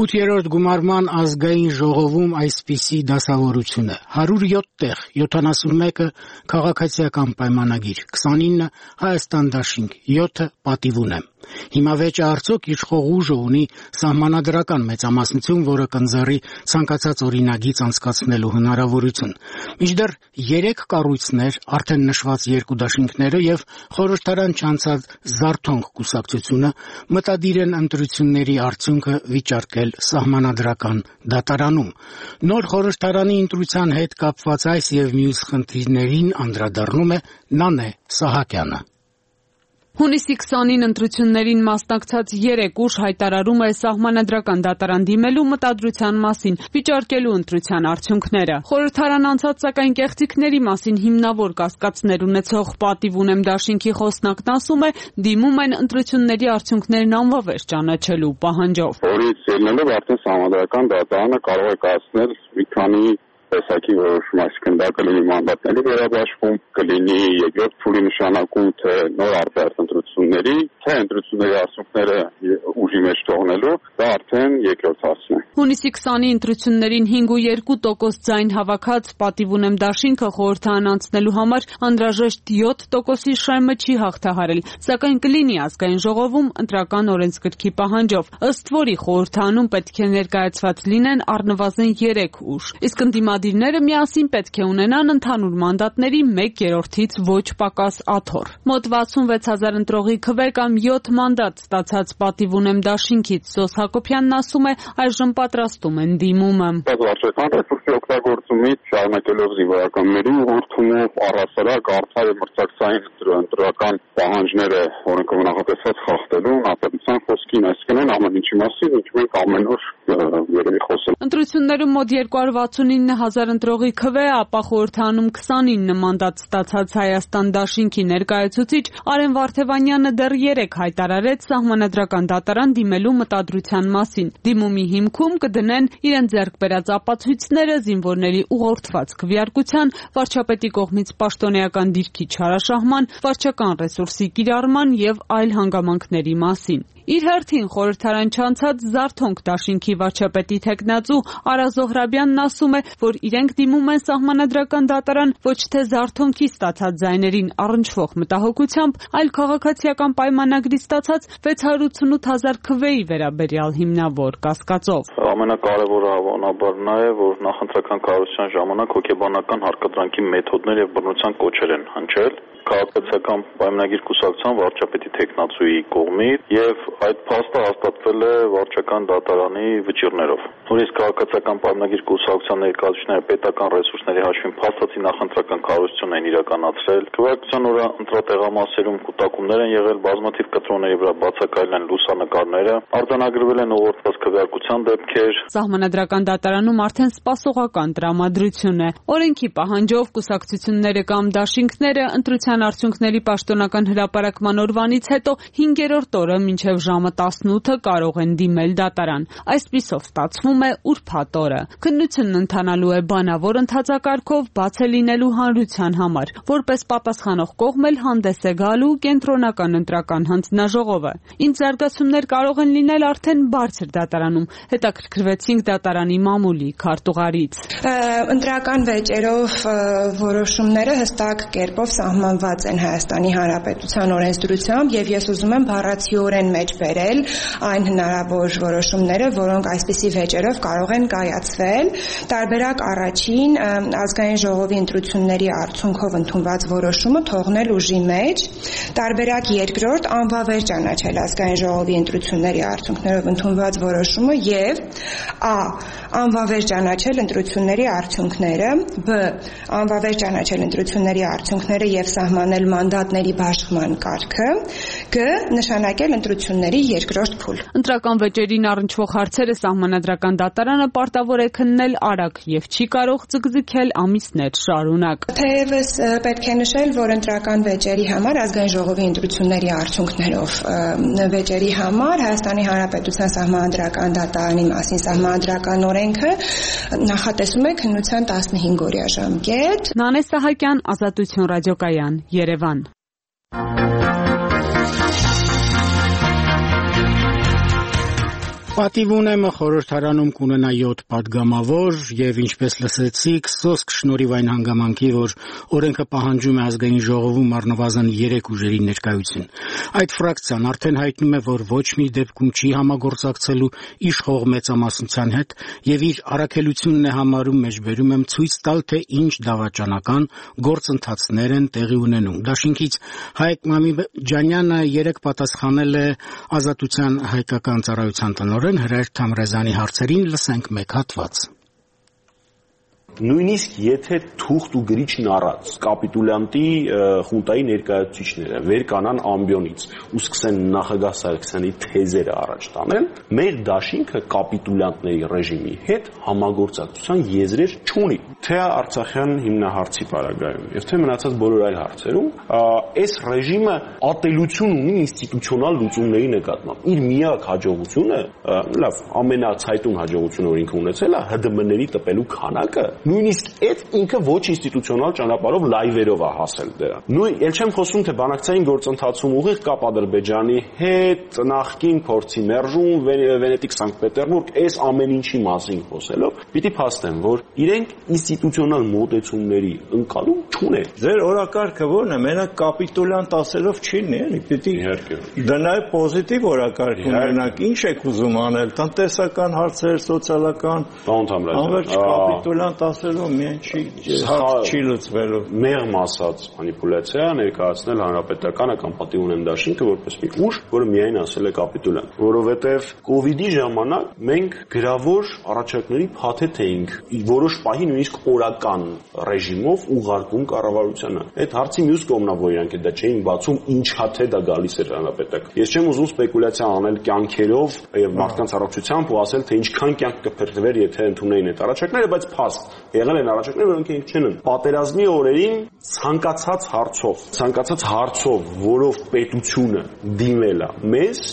S1: ութերորդ գումարման ազգային ժողովում այսպիսի դասավորություն է. հարյուր յոթ տեղ, յոթանասունմեկը քաղաքացիական պայմանագիր, քսանինը Հայաստան դաշինք, յոթը պատիվ ունեմ։ Հիմա վեճը արդյոք իշխող ուժը ունի սահմանադրական մեծամասնություն, որը կընձեռի ցանկացած օրինագիծ անցկացնելու հնարավորություն։ Մինչդեռ երեք կառույցներ, արդեն նշված երկու դաշինքները եւ խորհրդարան չանցած Զարթոնք կուսակցությունը մտադիր են ընտրությունների արդյունքը վիճարկել սահմանադրական դատարանում։ Նոր խորհրդարանի ընտրության հետ կապված այս եւ մյուս խնդիրներին անդրադառնում է Նանե Սահակյանը։
S15: Հունիսի քսանին ընտրություններին մասնակցած երեք ուժ հայտարարում է սահմանադրական դատարան դիմելու մտադրության մասին, վիճարկելու ընտրության արդյունքները։ Խորհրդարան անցած սակայն կեղծիքների մասին հիմնավոր կասկածներ ունեցող պատիվ ունեմ դաշինքի խոսնակն ասում է, դիմում են ընտրությունների արդյունքներն անվավեր ճանաչելու պահանջով։
S16: Որից ելնելով արդեն սահմանադրական դատարանը կարող է կայացնել մի քանի տեսակի որոշում, այսինքն դա կլինի մանդատների վերաբաշխում, կլինի երկրորդ փուլի նշանակում, թե նոր արտահերթ ընտրությունների, թե ընտրությունների արդյունքները ուժի մեջ թողնելու, դա արդեն երկրորդ հարցն է։
S15: Հունիսի քսանի ընտրություններին հինգ ու երկու տոկոս ձայն հավաքած պատիվ ունեմ դաշինքը խորհրդարան անցնելու համար անհրաժեշտ յոթ տոկոսի շեմը չի հաղթահարել, սակայն կլինի ազգային ժողովում ընտրական օրենսգրքի պահանջով, ըստ որի խորհրդարանում պետք է ներկայացված լինեն առնվազն երեք ուժ, իսկ ընդդիմադիրները միասին պետք է ունենան ընդհանուր մանդատների մեկ երրորդից ոչ պակաս աթոռ։ Մոտ վաթսունվեց հազար ընտրողի քվե կամ յոթ մանդատ ստացած պատիվ ունեմ դաշինքից Սոս Հակոբյանն ասում է, այժմ պատրաստում են դիմումը։
S16: Վարչական ռեսուրսի օգտագործումից շարունակելով զինվորականների ուղղորդումով առհասարակ արդար եւ մրցակցային ընտրական պահանջները օրենքով նախատեսված խախտելու նախաձեռնության խոսքին, այսինքն ամեն ինչի մասին, ինչ մենք ամեն օր երևի խոսել։
S15: Ընտրություններում մոտ երկու հարյուր վաթսունինը հազար ընտրողի քվե, ապա խորհրդարանում քսանինը մանդատ ստացած Հայաստան դաշինքի ներկայացուցիչ Արեն Վարդևանյանը դեռ երեկ հայտարարեց սահմանադրական դատարան դիմելու մտադրության մասին։ Դիմումի հիմքում կդնեն իրեն ձեռք բերած ապացույցները, զինվորների ուղղորդված քվեարկության, վարչապետի կողմից պաշտոնեական դիրքի չարաշահման, վարչական ռեսուրսի կիրառման եւ այլ հանգամանքների մասին։ Իր հերթին խորհրդարան չանցած Զարթոնք դաշինքի վարչապետի թեկնածու Արա Զոհրաբյանն ասում է, որ իրենք դիմում են սահմանադրական դատարան ոչ թե Զարթոնքի ստացած ձայներին առնչվող մտահոգությամբ, այլ քաղաքացիական պայմանագրի ստացած վեց հարյուր ութսունութ հազար քվեի վերաբերյալ հիմնավոր կասկածով։
S16: Ամենակարևորը հավանաբար նա է, որ նախընտրական կառավարության ժամանակ հոգեբանական հարկադրանքի մեթոդներ եւ բռնության կոչեր են հնչել քաղաքացիական պայմանագիր կուսակցության վարչապետի թեկնածուի կողմից եւ այդ փաստը հաստատվել է վարչական դատարանի վճիռներով։ Նույնիսկ քաղաքացիական պայմանագիր կուսակցության ներկայացուցիչները պետական ռեսուրսների հաշվին փաստացի նախընտրական կառավարություն են իրականացրել։ Քվեարկության օրը ընտրատեղամասերում կուտակումներ են եղել, բազմաթիվ կտրոնների վրա բացակայել են լուսանկարները, արձանագրվել են ուղղորդված քվեարկության դեպքեր։
S15: Սահմանադրական դատարանում արդեն սպասողական տրամադրություն է։ Օրենքի պահանջով կուսակցությունները կամ դաշինքները ընտրության արդյունքների պաշտոնական հրապարակման օրվանից հետո հինգերորդ օրը մինչև ժամը տասնութը կարող են դիմել դատարան։ Այսպիսով ստացվում է ուրբաթ օրը։ Քննությունն ընթանալու է բանավոր ընթացակարգով, բաց է լինելու հանրության համար։ Որպես պատասխանող կողմ էլ հանդես է գալու կենտրոնական ընտրական հանձնաժողովը։ Ինչ զարգացումներ կարող են լինել արդեն բարձր դատարանում։ Հետաքրքրվեցինք դատարանի մամուլի քարտուղարից։
S17: Ընտրական վեճերով որոշումները հստակ կերպով սահմանված են Հայաստանի Հանրապետության օրենսդրությամբ եւ ես ուզում եմ բառացիորեն մեջ բերել այն հնարավոր որոշումները, որոնք այսպիսի վեճերով կարող են կայացվել։ Տարբերակ առաջին ազգային ժողովի ընտրությունների արդյունքով ընդունված որոշումը թողնել ուժի մեջ, տարբերակ երկրորդ անվավեր ճանաչել ազգային ժողովի ընտրությունների արդյունքներով ընդունված որոշումը եւ ա. անվավեր ճանաչել ընտրությունների արդյունքները, բ. անվավեր ճանաչել ընտրությունների արդյունքները եւ սահմանել մանդատների բաշխման կարգը, գ. նշանակել ընտրությունների երկրորդ փուլ։
S15: Ընտրական վեճերին առնչվող հարցերը սահմանադրական դատարանը պարտավոր է քննել արագ եւ չի կարող ձգձգել ամիսներ շարունակ։
S17: Թեևս պետք է նշել, որ ընտրական վեճերի համար ազգային ժողովի ընտրությունների արդյունքներով վեճերի համար Հայաստանի Հանրապետության սահմանադրական դատարանի մասին սահմանադրական օրենքը նախատեսում է քննության տասնհինգ-օրյա ժամկետ։
S15: Նանե Սահակյան, Ազատություն ռադիոկայան, Երևան։
S1: Պատիվ ունեմը խորհրդարանում կունենա յոթ պատգամավոր եւ ինչպես լսեցիք, սոսկ շնորհիվ այն հանգամանքի, որ օրենքը պահանջում է ազգային ժողովում առնվազն երեք ուժերի ներկայություն։ Այդ ֆրակցիան արդեն հայտնում է, որ ոչ մի դեպքում չի համագործակցելու իշխող մեծամասնության հետ եւ իր առաքելությունն է համարում մեջբերում եմ ցույց տալ, թե ինչ դավաճանական գործընթացներ են տեղի ունենում։ Դաշինքից Հայկ Մամիջանյանը երեք պատասխանել է Ազատության հայկական ծառայության տնօրեն Հրայր Թամրազյանի հարցերին, լսենք մեկ հատված։
S18: Նույնիսկ եթե թուղթ ու գրիչն առած կապիտուլյանտի խունտայի ներկայացուցիչները վեր կանան ամբիոնից ու սկսեն նախագահ Սարգսյանի թեզերը առաջ տանել, մեր դաշինքը կապիտուլյանտների ռեժիմի հետ համագործակցության եզրեր չունի, թե Արցախյան հիմնահարցի պարագայում եւ թե մնացած բոլոր այլ հարցերում, այս ռեժիմը ատելություն ունի ինստիտուցիոնալ լուծումների նկատմամբ։ Իր միակ հաջողությունը, լավ, ամենացայտուն հաջողությունը, որ ինքը ունեցել է, Հ D M-ների տպելու քանակը նույնիսկ այդ ինքը ոչ ինստիտուցիոնալ ճանապարհով լայվերով է հասել դրա։ Նույն ել չեմ խոսում թե բանակցային գործընթացում ուղիղ կապ Ադրբեջանի հետ, նախկին փորձի մերժում, Վենետիկ Սանկտ Պետերբուրգ, այս ամեն ինչի մասին խոսելով, պիտի փաստեմ, որ իրենք ինստիտուցիոնալ մոտեցումների ընկալում չունեն։
S19: Ձեր օրակարգը ո՞րն է, մենակ կապիտուլյանտ ասելով չի լինի, էլի, պիտի դնայ պոզիտիվ օրակարգ ունենանք, ինչ եք ուզում անել, տնտեսական հարցեր, սոցիալական, անվերջ կապիտուլյանտ ասելով միայն չի հարց չի լուծվելու։
S18: Մեղմ ասած մանիպուլյացիա ներկայացնել հանրապետականը կամ պատիվ ունեն դաշինքը որպես մի ուժ, որը միայն ասել է կապիտուլյանտ, որովհետև կոവിഡ്ի ժամանակ մենք գրավոր առաջարկների փաթեթ էինք որոշ պահի նույնիսկ օրական ռեժիմով ուղարկում կառավարությանը։ Այդ հարցի մյուս կողմն է, որ իրանք դա չէին բացում, ինչա թե դա գալիս էր հանրապետակ։ Ես չեմ ուզում սպեկուլյացիա անել կյանքերով եւ մարդկանց առողջությամբ ու ասել թե ինչքան կյանք կփրկվեր, եթե ընդունեին այդ առաջարկները, բայց փաստ եղել են առաջարկներ, որոնք ինք չեն։ Պատերազմի օրերին ցանկացած հարցով, ցանկացած հարցով, որով պետությունը դիմել է մեզ,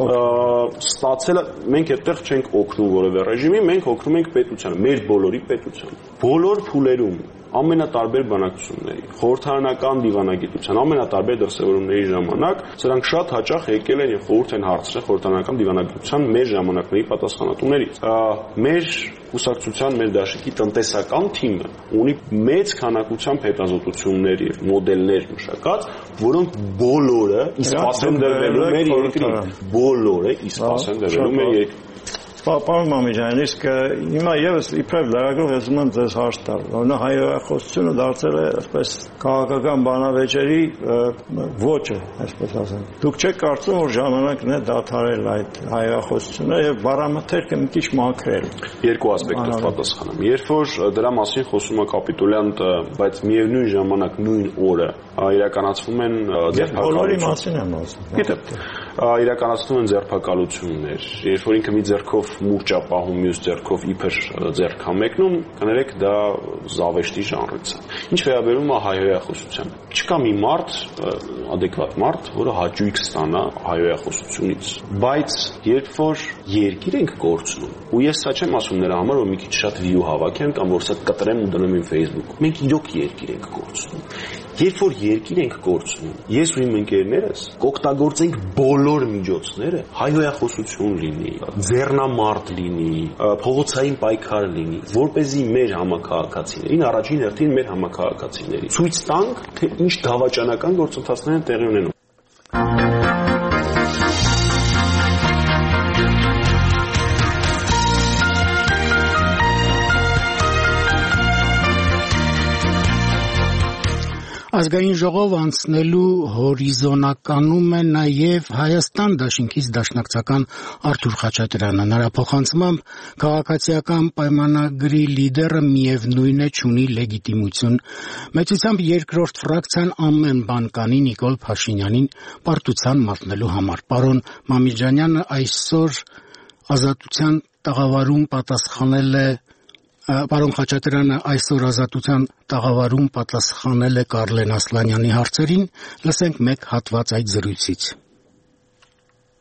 S18: ստացել է, մենք այդտեղ չենք օգնում որևէ ռեժիմի, մենք օգնում ենք պետությանը, մեր բոլորի պետությանը։ Բոլոր փուլերում ամենատարբեր բանակցությունների, խորհրդարանական դիվանագիտության ամենատարբեր դրսևորումների ժամանակ սրանք շատ հաճախ եկել են եւ խորհուրդ են հարցրել խորհրդարանական դիվանագիտության մեր ժամանակների պատասխանատուներից։ Մեր կուսակցության, մեր դաշինքի տնտեսական թիմը ունի մեծ քանակությամբ հետազոտություններ եւ մոդելներ մշակած, որոնք բոլորը իսկապես են դրվելու մեր երկրին, բոլորը իսկապես են դրվելու մեր երկրին։
S19: Պարոն Մամիջյան, իսկ հիմա եւս իբրև լրագրող ես ուզում ձեզ հարց տալ, որոնք հայրենախոսությունը դարձել է այսպես քաղաքական բանավեճերի ոճը, այսպես ասեմ։ Դուք չեք կարծում, որ ժամանակն է դադարել այդ հայրենախոսությունը եւ բառամթերքը մի քիչ մաքրել։
S18: Երկու ասպեկտով պատասխանեմ։ Երբ որ դրա մասին խոսում է կապիտուլյանտը, բայց միևնույն ժամանակ նույն օրը իրականացվում են ձերբակալություններ։
S19: Բոլորի մասին եմ ասում։
S18: Գիտեմ։ Իրականացնում են ձերբակալություններ, երբ որ ինքը մի ձեռքով մուրճ է պահում, մյուս ձեռքով իբր ձեռք է մեկնում, կներեք դա զավեշտի ժանրից է։ Ինչ վերաբերում է հայհոյախոսությանը, չկա մի մարդ, adekvat մարդ, որը հաճույք ստանա հայհոյախոսությունից, բայց երբ որ երկիր ենք կորցնում, ու ես սա չեմ ասում նրա համար, որ մի քիչ շատ view հավաքեմ կամ որ սա կտրեմ ու դնեմ իմ Facebook, մենք իրոք երկիր ենք կորցնում։ Երբ որ երկիր ենք կորցնում, ես ու իմ ընկերներս կօգտագործենք բոլոր միջոցները, հայհոյախոսություն լինի, ձեռնամարտ լինի, փողոցային պայքար լինի, որպեսզի մեր համակարգացիներին, առաջին հերթին մեր համակարգացիներին ցույց տանք, թե ինչ դավաճանական գործընթացներ են տեղի ունենում։
S1: Ազգային ժողով անցնելու հորիզոնականում է նաև Հայաստան դաշինքից դաշնակցական Արթուր Խաչատրյանը։ Նրա փոխանցմամբ քաղաքացիական պայմանագրի լիդերը միևնույն է չունի լեգիտիմություն։ Մեծությամբ երկրորդ ֆրակցիան ամեն բան կանի Նիկոլ Փաշինյանին պարտության մատնելու համար։ Պարոն Մամիջանյանը այսօր Ազատության տաղավարում պատասխանել է Պարոն Խաչատրյանը այսօր Ազատության տաղավարում պատասխանել է Կարլեն Ասլանյանի հարցերին, լսենք մեկ հատված այդ զրույցից։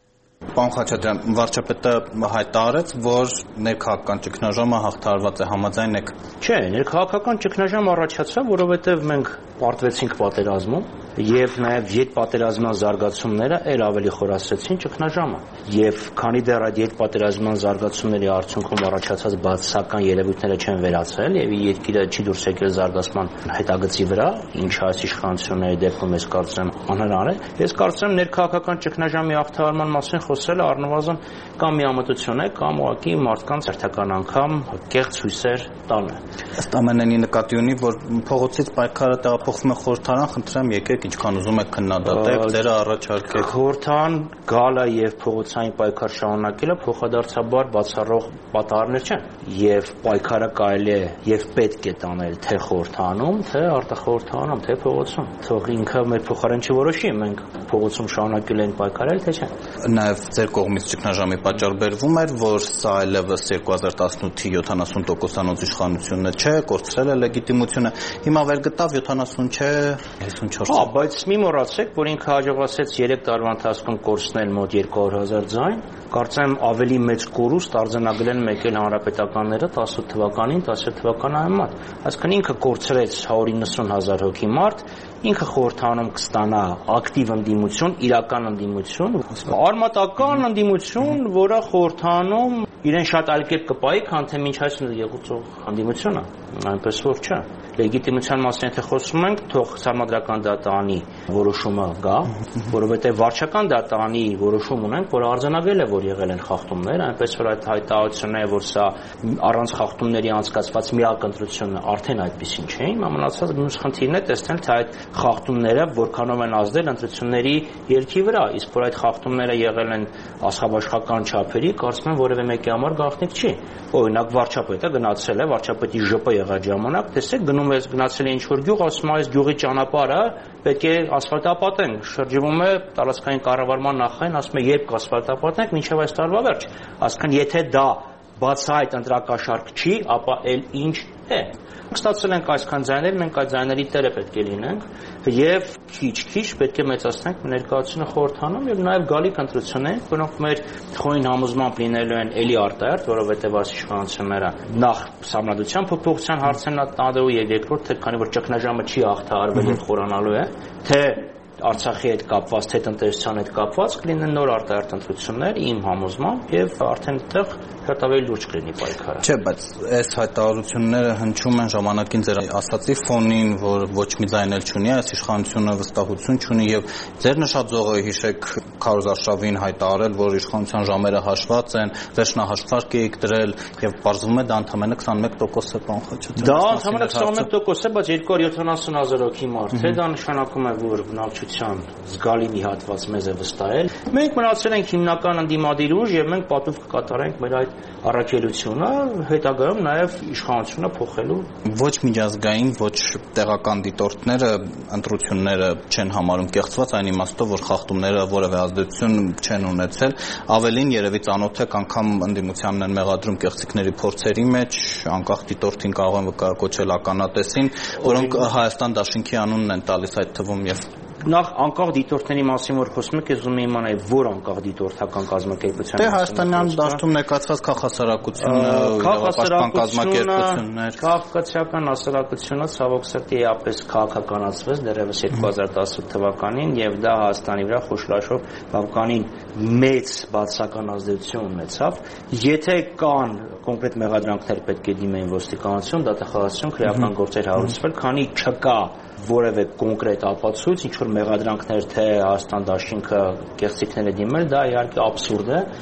S20: Պարոն Խաչատրյան, վարչապետը հայտարարեց, որ ներքաղաքական ճգնաժամը հաղթահարված է, համաձայն եք։
S14: Չէ, ներքաղաքական ճգնաժամ առաջացավ, որովհետև մենք պարտվեցինք պատերազմում եւ նաեւ յետպատերազմյան զարգացումները ել ավելի խորացրեցին ճգնաժամը եւ քանի դեռ այդ յետպատերազմյան զարգացումների արդյունքում առաջացած բացասական երևույթները չեն վերացել եւ երկիրը չի դուրս եկել զարգացման հետագծի վրա, ինչը այս իշխանությունների դեպքում ես կարծեմ անհնար է, ես կարծեմ ներքաղաքական ճգնաժամի հաղթահարման մասին խոսելը առնվազն կամ միամտություն է կամ ուղղակի մարդկանց հերթական անգամ կեղծ հույսեր տալն է։
S20: Ըստ ամենայնի նկատի ունի, որ փողոցից պայքարը տեղափոխվում է խորհրդարան, խնդրեմ եկեք ինչքան ուզում եք քննադատեք, ձերը առաջարկեք։
S14: Խորհրդարան գալը եւ փողոցային պայքար շարունակելը փոխադարձաբար բացառող պատահարներ չեն եւ պայքարը կարելի է եւ պետք է տանել թե խորհրդարանում, թե արտախորհրդարանում, թե փողոցում։ Թող ինքը մեր փոխարեն չորոշի, մենք փողոցում շարունակել ենք պայքարել, թե չէ։
S20: Նաեւ ձեր կողմից ճգնաժամի պատճառ բերվում էր, որ սա այլևս երկու հազար տասնութի յոթանասուն տոկոսանոց իշխանությունը չէ, կորցրել է լեգիտիմությունը։ Հիմա վերգտավ յոթանասուն չէ, հիսունչորս։
S14: Հա, բայց մի մոռացեք, որ ինքը հաջողացեց երեք տարվա ընթացքում կորցնել մոտ երկու հարյուր հազար ձայն։ Կարծեմ ավելի մեծ կորուստ արձանագրել մեկել հանրապետականները տասը թվականին, տասը թվականի համեմատ։ Այսինքն ինքը կորցրեց հարյուր իննսուն հազար հոգի մարդ, ինքը խորհրդարանում կստանա ակտիվ ընդդիմություն, իրական ընդդիմություն, արմատական ընդդիմություն, որը խորհրդարանում իրեն շատ այլ կերպ կպայի, քան թե մինչ այսօր եղուցող ընդդիմությունը, այնպես որ չէ։ Լեգիտիմության մասին եթե խոսում ենք, թող Սահմանադրական դատարանի որոշումը գա, որովհետև վարչական դատարանի որոշում ունենք, որ արձանագրել է, որ եղել են խախտումներ, այնպես որ այդ հայտարարությունները, որ սա առանց խախտումների անցկացված միակ ընտրությունն արդեն այդպեսին չէին, մնացած մյուս խնդիրն է տեսնել, թե այդ խախտումները որքանով են ազդել ընտրությունների ելքի վրա, իսկ որ այդ խախտումները եղել են աշխարհաշխական չափերի, կարծում եմ որևէ մեկի համար գաղտնիք չի։ Օրինակ վարչապետը գնացել է, վարչապետի ԺՊ եղած ժամանակ, տեսեք գնում է գնացել է ինչ-որ գյուղ, ասում է այս գյուղի ճանապարհը պետք է ասֆալտապատենք, շրջվում է տարածքային կառավարման նախային, ասում է երբ կասֆալտապատենք, մինչև այս տարվա վերջ։ Այսինքն եթե դա բացահայտ ընտրակաշարք չի, ապա էլ ինչ է։ Ստացել ենք այսքան ձայներ, մենք այդ ձայների տերը պետք է լինենք եւ քիչ-քիչ պետք է մեծացնենք ներկայությունը խորհրդանում եւ նաեւ գալիք ընտրություններ, որոնք մեր թխոին համոզմամբ լինելու են էլի արտահերթ, որովհետեւ այս իշխանությունները նախ սահմանադրության փոփոխության հարցերն ատնադու եւ երկրորդ թե քանի որ ճգնաժամը չի հաղթահարվել եւ խորանալու է, թե Արցախի հետ կապված, թե տնտեսության հետ կապված կլինեն նոր արտահերթ ընտրություններ իմ համոզմամբ եւ արդեն այդտեղ հերթավելի լուրջ կլինի պայքարը։
S20: Չէ, բայց այս հայտարարությունները հնչում են ժամանակին ձեր ասացի ֆոնին, որ ոչ մի ձայն էլ չունի, այս իշխանությունը վստահություն չունի եւ ձեր նշածողը հիշեք Քարոզ Արշավին հայտարարել, որ իշխանության ժամերը հաշված են, վերջնահաշվարկ եք դրել եւ բարձվում է դա ընդամենը քսանմեկ տոկոս է, պարոն Խաչատրյան։
S14: Դա ընդամենը քսանմեկ տոկոս է, բայց երկու հարյուր յոթանասուն հազար հոգի մարդ է, դա նշանակում է, որ բնակչության զգալի մի հատված մեզ է վստահել։ Մենք մնացել ենք հիմնական ընդդիմադիր ուժ եւ մենք պատիվ կկատարենք մեր այդ առաքելությունը, հետագայում նաեւ իշխանությունը փոխելու։
S20: Ոչ միջազգային, ոչ տեղական դիտորդները ընտրությունները չեն համարում կեղծված այն իմաստով, որ խախտումները որևէ ազդեցություն չեն ունեցել, ավելին երևի ծանոթ եք անգամ ընդդիմությանն են մեղադրում կեղծիքների փորձերի մեջ, անկախ դիտորդին կարող են վկայակոչել ականատեսին, որոնք Հայաստան դաշինքի անունն են տալիս այդ թվում եւ
S14: Նախ անկախ դիտորդների մասին որ խոսում եք, ես ուզում եմ իմանալ որ անկախ դիտորդական կազմակերպության
S20: Դե Հայաստանյան դաշտում ներկայացված քաղաքասարակությունը, իրավապաշտպան կազմակերպություններ,
S14: քաղաքացիական հասարակությունը ցավոք սրտի էապես քաղաքականացվեց դեռևս երկու հազար տասութ թվականին եւ դա Հայաստանի վրա խոշորաշով բավականին մեծ բացասական ազդեցություն ունեցավ։ Եթե կան կոնկրետ մեղադրանքներ պետք է դիմեն ոստիկանություն, դատախազություն, քրեական գործեր հարուցվել, քանի չկա որևէ կոնկրետ ապացույց, ինչ որ մեղադրանքներ թե Հայաստան դաշինքը կեղծիքներ է դիմել, դա իհարկե աբսուրդ է։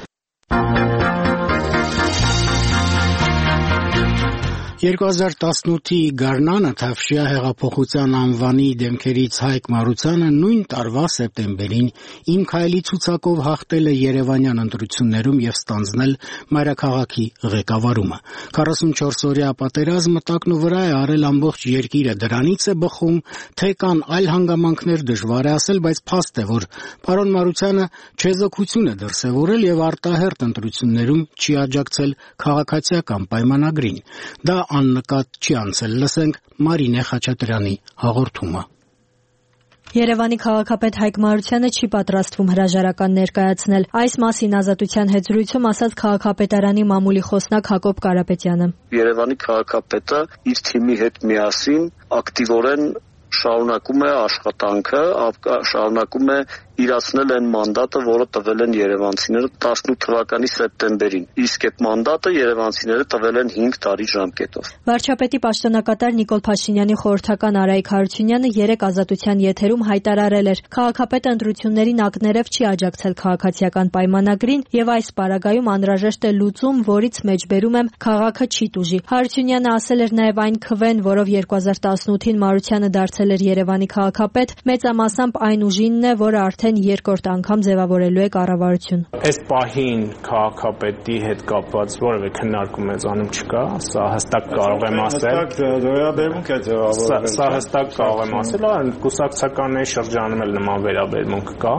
S1: երկու հազար տասնութի գարնանը Թավշյա հեղափոխության անվանի դեմքերից Հայկ Մարությանը նույն տարվա սեպտեմբերին Իմ քայլի ցուցակով հաղթել է Երևանյան ընտրություններում եւ ստանձնել մայրաքաղաքի ղեկավարումը։ քառասունչորս օրյա պատերազմը տակնու վրա է արել ամբողջ երկիրը, դրանից է բխում, թե կան այլ հանգամանքներ դժվար է ասել, բայց փաստ է, որ պարոն Մարությանը չեզոքություն է դրսևորել եւ արտահերթ ընտրություններում չի աջակցել քաղաքացիական պայմանագրին։ Դա աննկատ չի անցել, լսենք Մարինե Խաչատրյանի հաղորդումը։
S21: Երևանի քաղաքապետ Հայկ Մարությանը չի պատրաստվում հրաժարական ներկայացնել։ Այս մասին Ազատության հետ զրույցում ասաց քաղաքապետարանի մամուլի խոսնակ Հակոբ Կարապետյանը։
S22: Երևանի քաղաքապետը իր թիմի հետ միասին ակտիվորեն շարունակում է աշխատանքը, շարունակում է իրացնել այն մանդատը, որը տվել են երևանցիները տասնութ թվականի սեպտեմբերին։ Իսկ այդ մանդատը երևանցիները տվել են հինգ տարի ժամկետով։
S21: Վարչապետի պաշտոնակատար Նիկոլ Փաշինյանի խորհրդական Արայիկ Հարությունյանը երեկ Ազատության եթերում հայտարարել էր. քաղաքապետը ընտրություններին ակներև չի աջակցել քաղաքացիական պայմանագրին եւ այս պարագայում անհրաժեշտ է լուծում, որից մեջբերում եմ քաղաքը չի տուժի։ Հարությունյանը ասել էր նաեւ այն քվեն, որով երկու հազար տասնութին Մարությանը դարձել էր Երևանի քաղաքապետ, մեծամասամբ այն ուժինն է, որը արդեն երկրորդ անգամ ձևավորելու է կառավարություն։
S23: Այս պահին քաղաքապետի հետ կապված որևէ քննարկում մեզանում չկա, սա հստակ կարող եմ ասել։
S19: Վերաբերմունք է ձևավորվել։
S23: Սա հստակ կարող եմ ասել, կուսակցականների շրջանում էլ նման վերաբերմունք կա,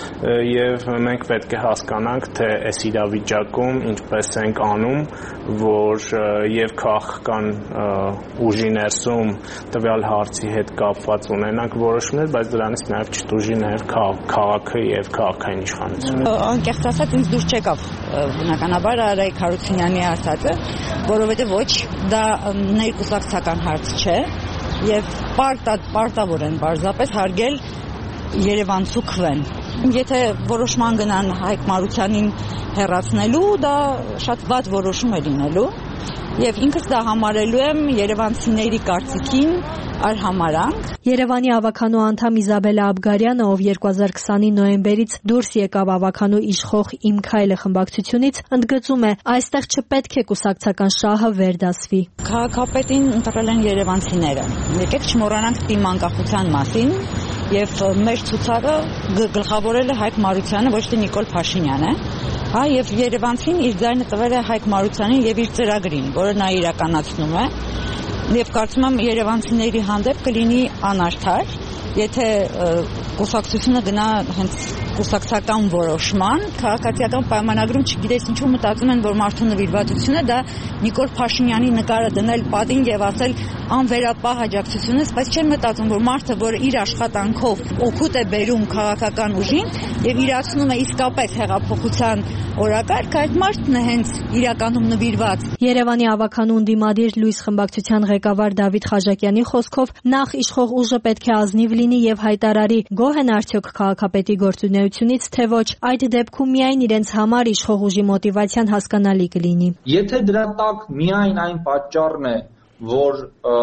S23: եւ մենք պետք է հասկանանք, թե այս իրավիճակում ինչպես ենք անում, որ եւ քաղաքական ուժի ներսում տվյալ հարցի հետ կապված ունենանք որոշումներ, բայց դրանից նաեւ չտուժի նաեւ քաղաքը եւ քաղաքային իշխանությունը։
S24: Անկեղծ ասած ինձ դուր չեկավ բնականաբար Արայիկ Հարությունյանի ասածը, որովհետեւ ոչ դա ներկուսակցական հարց չէ եւ պարտավոր են պարզապես հարգել Երևանցու քվեն։ Եթե որոշման գնան Հայկ Մարությանին հեռացնելու, դա շատ վատ որոշում է լինելու եւ ինքս դա համարելու եմ երևանցիների կարծիքին արհամարանք։
S21: Երևանի ավականու անդամ Իզաբելա Աբգարյանը, ով երկու հազար քսանի նոյեմբերից դուրս եկավ ավականու իշխող Իմ քայլը խմբակցությունից, ընդգծում է, այստեղ չպետք է կուսակցական շահը վերդասվի։
S24: Քաղաքապետին ընտրել են երևանցիները։ Եկեք չմոռանանք թիմ անկախության մասին եւ մեր ցուցարը գլխավորել է Հայկ Մարությանը, ոչ թե Նիկոլ Փաշինյանը։ Հա, եւ Երևանցին իր ձայնը տվել է Հայկ Մարությանին եւ իր ծրագրին, որը նա իրականացնում է։ Եվ կարծում եմ երևանցիների հանդեպ կլինի անարդար, եթե կուսակցությունը գնա հենց կուսակցական որոշման, քաղաքացիական պայմանագրում չգիտես ինչու մտածում են, որ մարդու նվիրվածությունը դա Նիկոլ Փաշինյանի նկարը դնել պատին եւ ասել անվերապահ աջակցություն, բայց չեն մտածում, որ մարդը, որ իր աշխատանքով օգուտ է բերում քաղաքական ուժին եւ իրացնում է իսկապես հեղափոխության օրակարգ, այդ մարդն է հենց իրականում նվիրված։
S21: Երևանի ավականու ընդդիմադիր Լույս խմբակցության ղեկավար Դավիթ Խաժակյանի խոսքով նախ իշխող ուժը պետք է ազնիվ լինի եւ հայտարարի գոհ են արդյոք քաղաքապետի գործունեությունից, թե ոչ, այդ դեպքում միայն իրենց համար իշխող ուժի մոտիվացիան հասկանալի կլինի։
S25: Եթե դրա տակ միայն այն պատճառն է, որ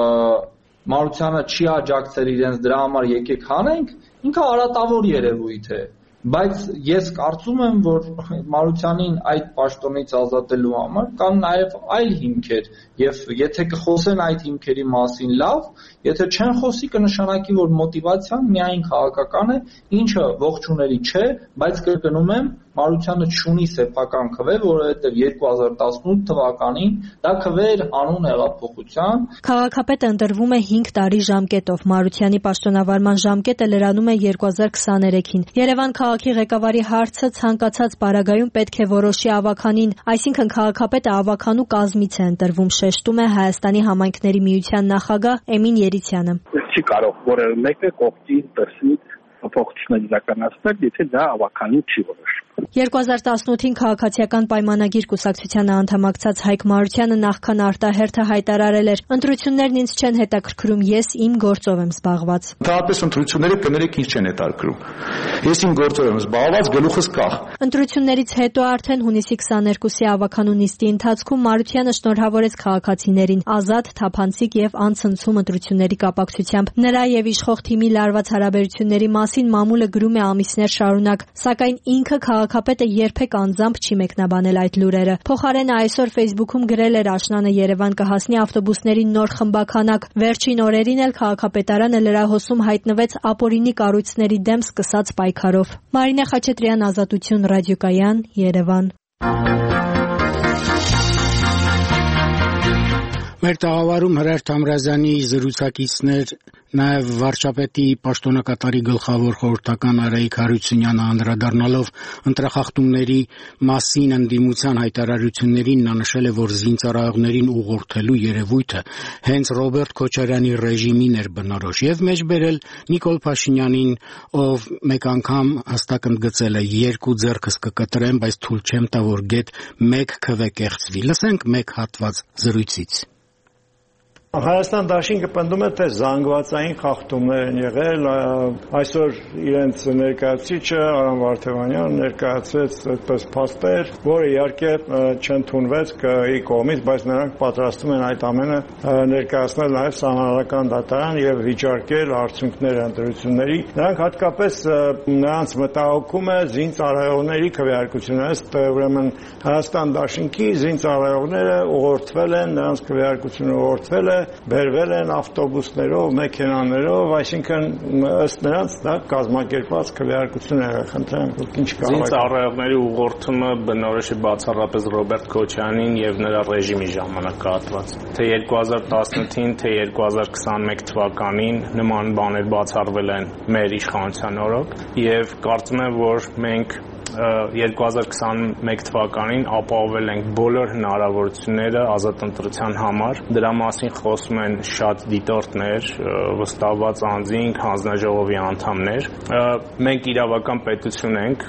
S25: Մարությանը չի աջակցել իրենց, դրա համար եկեք հանենք, ինքը արատավոր երևույթ է։ Բայց ես կարծում եմ, որ Մարությանին այդ պաշտոնից ազատելու համար կան նաև այլ հիմքեր եւ եթե կխոսեն այդ հիմքերի մասին լավ, եթե չեն խոսի կնշանակի, որ մոտիվացիան միայն քաղաքական է, ինչը ողջունելի չէ, բայց կրկնում եմ, Մարությանը չունի սեփական քվե, որովհետև երկու հազար տասնութ թվականին դա քվե էր անուն հեղափոխության։
S21: Քաղաքապետը ընտրվում է հինգ տարի ժամկետով։ Մարությանի պաշտոնավարման ժամկետը լրանում է երկու հազար քսաներեքին։ Երևան քաղաքի ղեկավարի հարցը ցանկացած պարագայում պետք է որոշի ավականին, այսինքն քաղաքապետը ավականու կազմից է ընտրվում, շեշտում է Հայաստանի համայնքների միության նախագահ Էմին Երիցյանը։
S26: Չի կարող որևէ մեկը կողքի դրսի փոփոխություններ իրականացնել, եթե դա ավականին չի որոշում։
S21: երկու հազար տասնութին քաղաքացիական պայմանագիր կուսակցությանը անդամակցած Հայկ Մարությանը նախքան արտահերթը հայտարարել էր. ընտրություններն ինձ չեն հետաքրքրում, ես իմ գործով եմ զբաղված։
S27: Ընդհանրապես ընտրությունները կներեք ինձ չեն հետաքրքրում։ Ես իմ գործով եմ զբաղված, գլուխս կախ։
S21: Ընտրություններից հետո արդեն հունիսի քսաներկուսի ավականու նիստի ընթացքում Մարությանը շնորհավորեց քաղաքացիներին ազատ, թափանցիկ եւ անցնցում ընտրությունների կապակցությամբ։ Նրա եւ իշխող թիմի լարված հարաբերությունների մասին մամուլը գրում է ամիսներ շարունակ, սակայն ինքը քաղաքապետը երբեք անձամբ չի մեկնաբանել այդ լուրերը։ Փոխարենը այսօր Facebook-ում գրել էր Աշնանը Երևան կհասնի ավտոբուսների նոր խմբականակ։ Վերջին օրերին էլ քաղաքապետարանը լրահոսում հայտնվեց ապօրինի կառույցների դեմ սկսած պայքարով։ Մարինե Խաչատրյան, Ազատություն, Ռադիոկայան, Երևան։
S1: Մեր տաղավարում Հրար Թամրազյանի զրուցակիցներ Նաև վարչապետի պաշտոնակատարի գլխավոր խորհրդական Արայիկ Հարությունյանը անդրադառնալով ընտրախախտումների մասին ընդդիմության հայտարարություններին նա նշել է, որ զինծառայողներին ուղղորդելու երևույթը հենց Ռոբերտ Քոչարյանի ռեժիմին էր բնորոշ եւ մեջբերել Նիկոլ Փաշինյանին, ով մեկ անգամ հստակ ընդգծել է երկու ձեռքս կկտրեմ, բայց թույլ չեմ տա, որ գեթ մեկ քվե կեղծվի։ Լսենք մեկ հատված զրույցից։
S19: Հայաստան դաշինքը պնդում է, թե զանգվածային խախտումներ են եղել, այսօր իրենց ներկայացուցիչը Արամ Վարդևանյանը ներկայացրեց այդպես փաստեր, որը իհարկե չընդունվեց ԿԸ-ի կողմից, բայց նրանք պատրաստվում են այդ ամենը ներկայացնել նաև Սահմանադրական դատարան եւ վիճարկել արդյունքները ընտրությունների։ Նրանք հատկապես նրանց մտահոգում է զինծառայողների քվեարկությունը, ըստ ուրեմն Հայաստան դաշինքի զինծառայողները ուղղորդվել են, նրանց քվեարկությունը ուղղորդվել է, բերվել են ավտոբուսներով, մեքենաներով, այսինքն ըստ նրանց դա կազմակերպված քվեարկություն է, խնդրեմ, որ ինչ կարող է։
S23: Զինծառայողների ուղղորդումը բնորոշ է բացառապես Ռոբերտ Քոչարյանին եւ նրա ռեժիմի ժամանակահատված։ Թե երկու հազար տասնութին, թե երկու հազար քսաներկու թվականին նման բաներ բացառվել են մեր իշխանության օրոք եւ կարծում եմ, որ մենք երկու հազար քսաներկու թվականին ապահովել ենք բոլոր հնարավորությունները ազատ ընտրության համար։ Դրա մասին խոսում են շատ դիտորդներ, վստահված անձինք, հանձնաժողովի անդամներ։ Մենք իրավական պետություն ենք,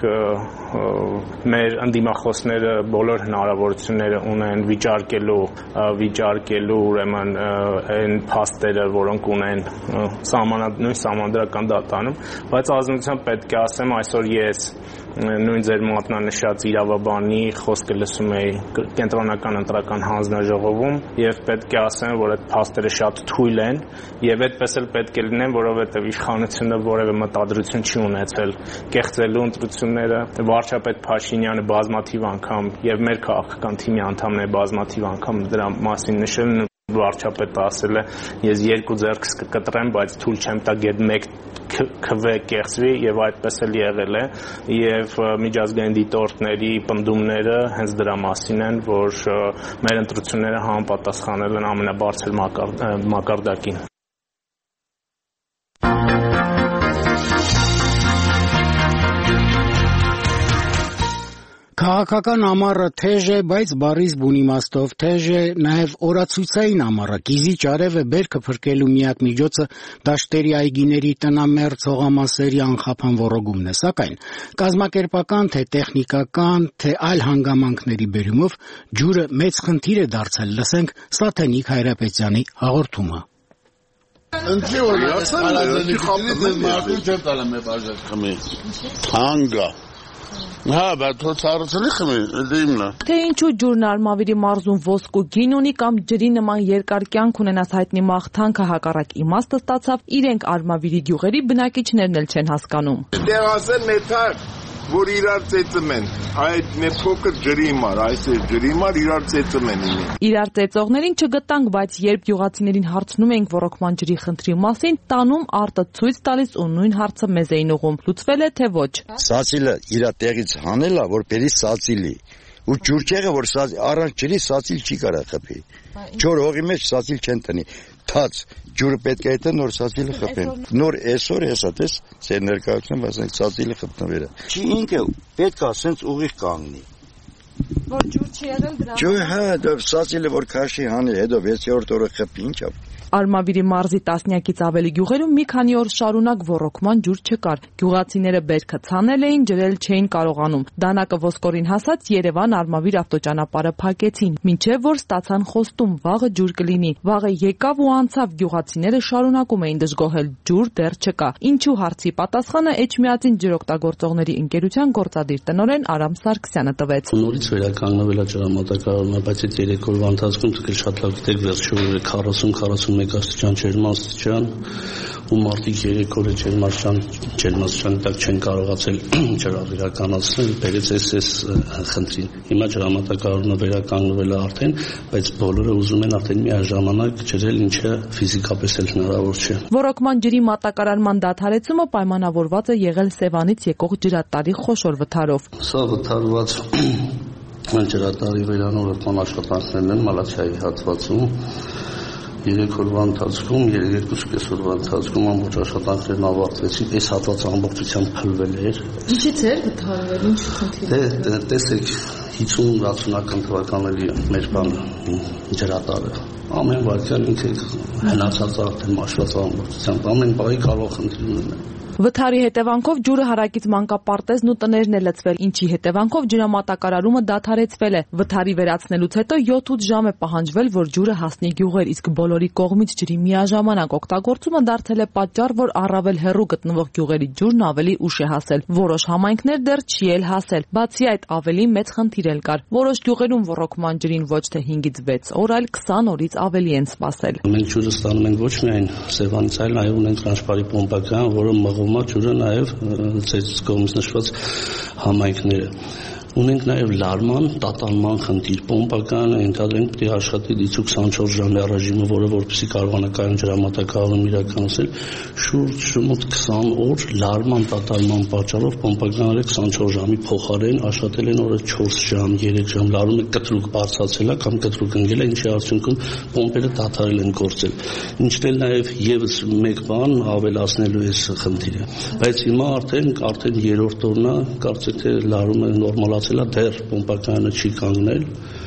S23: մեր ընդդիմախոսները բոլոր հնարավորությունները ունեն վիճարկելու, վիճարկելու ուրեմն այն փաստերը, որոնք ունեն նույն Սահմանադրական դատարանում, բայց ազնվությամբ պետք է ասեմ, այսօր ես նույն ձեր մատնանշած իրավաբանի խոսքը լսում էի կենտրոնական ընտրական հանձնաժողովում եւ պետք է ասեմ, որ այդ փաստերը շատ թույլ են եւ այդպես էլ պետք է լինեն, որովհետեւ իշխանությունը որևէ մտադրություն չի ունեցել կեղծելու ընտրությունները։ Վարչապետ Փաշինյանը բազմաթիվ անգամ եւ մեր քաղաքական թիմի անդամները բազմաթիվ անգամ դրա մասին նշել են։ Վարչապետը ասել է, ես երկու ձեռքս կկտրեմ, բայց թույլ չեմ տա գեթ մեկ քվե կեղծվի եւ այդպես էլ եղել է եւ միջազգային դիտորդների պնդումները հենց դրա մասին են, որ մեր ընտրությունները համապատասխանել են ամենաբարձր մակարդակին։
S1: Քաղաքական ամառը թեժ է, բայց բառից բուն իմաստով թեժ է նաև օրացույցային ամառը։ Կիզի ճարևը բերքը փրկելու միակ միջոցը դաշտերի այգիների տնամերձ հողամասերի անխափան ոռոգումն է, սակայն կազմակերպական, թե տեխնիկական, թե այլ հանգամանքների բերումով ջուրը մեծ խնդիր է դարձել։ Լսենք Սաթենիկ Հայրապետյանի հաղորդումը։
S2: Ընտրի որ ասել խապտել մարդու չեմ տալը մեր բաժակ խմի։ Հանգա Հա, բայց ցարցնի խմի, դիմնա։
S3: Թե ինչու ջուրն Արմավիրի մարզում ոսկու գին ունի կամ ջրի նման երկար կյանք ունենաս հայտնի մաղթանքը հակառակ իմաստը ստացավ, իրենք Արմավիրի գյուղերի բնակիչներն էլ չեն հասկանում։
S2: Դեռ ասել մեթակ, որ իրար ծեծում են, այդ մեր փոքր ջրի մար, այս է ջրի մար իրար ծեծում են ինի։
S3: Իրար ծեծողներին չգտանք, բայց երբ գյուղացիներին հարցնում էինք ոռոգման ջրի խնդրի մասին, տանում արտը ցույց տալիս ու նույն հարցը մեզ էին ուղում։ Լուծվել է թե ոչ։
S4: Սացիլը իր տեղից հանել է, որ բերի սացիլի։ Ու ջուրկեղը որ առանց ջրի սացիլ չի կարող խփի։ Ջոր հողի մեջ սացիլ չեն տնի։ Թաց ջուրը պետք է դա նոր սացիլը խփեն։ Նոր այսօր հեսա դες ծեր ներկայացնում ասենք սացիլը խփնվերը։ Չի ինքը պետք է ասենց ուղիղ կանգնի։
S3: Որ ջուր չի եղել դրա։
S4: Ջուր հա դա սացիլը որ քաշի հանի հետո վեցերորդ օրը խփի ինչա։
S3: Արմավիրի մարզի տասնյակից ավելի գյուղերում մի քանի օր շարունակ ոռոգման ջուր չկար։ Գյուղացիները բերքը ցանել էին, ջրել չէին կարողանում։ Դանակը ոսկորին հասած Երևան-Արմավիր ավտոճանապարհը փակեցին, մինչև որ ստացան խոստում՝ վաղը ջուր կլինի։ Վաղը եկավ ու անցավ, գյուղացիները շարունակում էին դժգոհել, ջուր դեռ չկա։ Ինչու հարցի պատասխանը Էջմիածին ջրօգտագործողների ընկերության գործադիր տնօրեն Արամ Սարգսյանը տվեց։
S5: Նորից վերականգնվել է ջրամատակարարումը, բայց այդ երեք օրվա ընթացքում դուք շատ լավ գիտեք, վերջում քառասուն քառասուն մեկ աստիճան ջերմաստիճան ու մարդիկ երեք օրը ջերմաստիճան ջերմաստիճանի տակ չեն կարողացել ջրավ իրականացնել, բերեց էս էս խնդրին։ Հիմա ջրամատակարարումը վերականգնվել է արդեն, բայց բոլորը ուզում են արդեն միաժամանակ ջրել, ինչը ֆիզիկապես էլ հնարավոր չէ։
S3: Ոռոգման ջրի մատակարարման դադարեցումը պայմանավորված է եղել Սևանից եկող ջրատարի խոշոր վթարով։
S5: Սա վթարված ջրատարի վերանորոգման աշխատանքներն են Մալաթիայի հատվածում։ երեք օրվա ընթացքում, երկու օրվա ընթացքում ամբողջ աշխատանքներն ավարտվեցին, այս հատվածը ամբողջությամբ փլվել էր։
S3: Ինչից էր վթարվել, ինչ խնդիր։
S5: Դե տեսեք, հիսուն-ութսունական թվականների մեր բան ջրատարը ամեն վարքյան ինքը հնացած արդեն մաշված ամբողջությամբ ամեն բայի կարող խնդիր ունենալ։
S3: Վթարի հետևանքով ջուրը հարակից մանկապարտեզն ու տներն է լցվել, ինչի հետևանքով ջրամատակարարումը դադարեցվել է։ Վթարի վերացնելուց հետո յոթ-ութ ժամ է պահանջվել, որ ջուրը հասնի գյուղեր, իսկ բոլորի կողմից ջրի միաժամանակ օգտագործումը դարձել է պատճառ, որ առավել հեռու գտնվող գյուղերի ջուրն ավելի ուշ է հասել։ Որոշ համայնքներ դեռ չի էլ հասել։ Բացի այդ, ավելի մեծ խնդիր էլ կար։ Որոշ գյուղերում ոռոգման ջրին ոչ թե հինգից վեց օր, այլ քսան օրից ավելի են սպասել։
S5: Մենք ջուրը ստանում ենք ոչ միայն Սևանից, այլ նաև ունենք Կանչպարի պոմպական, որը մղում է ջուրը նաև ցեզ կողմից նշված համայնքները։ Ունենք նաև լարման, տատանման խնդիր, պոմպական ենթադրենք պետք է աշխատի դիցու քսանչորս ժամի ռեժիմը, որը որպեսզի կարողանա կայուն ջրամատակարարում իրականացնել, շուրջ մոտ քսան օր լարման, տատանման պատճառով պոմպականը քսանչորս ժամի փոխարեն աշխատել են օրը չորս ժամ, երեք ժամ, լարումը կտրուկ բարձրացել է կամ կտրուկ ընկել է, ինչի արդյունքում պոմպերը դադարել են գործել։ Ինչն էլ նաև եւս մեկ բան ավելացնելու է խնդիրը։ Բայց հիմա արդեն արդեն երրորդ օրն է, կարծեք թե լարումը նորմալ դեռ պոմպականը չի կանգնել։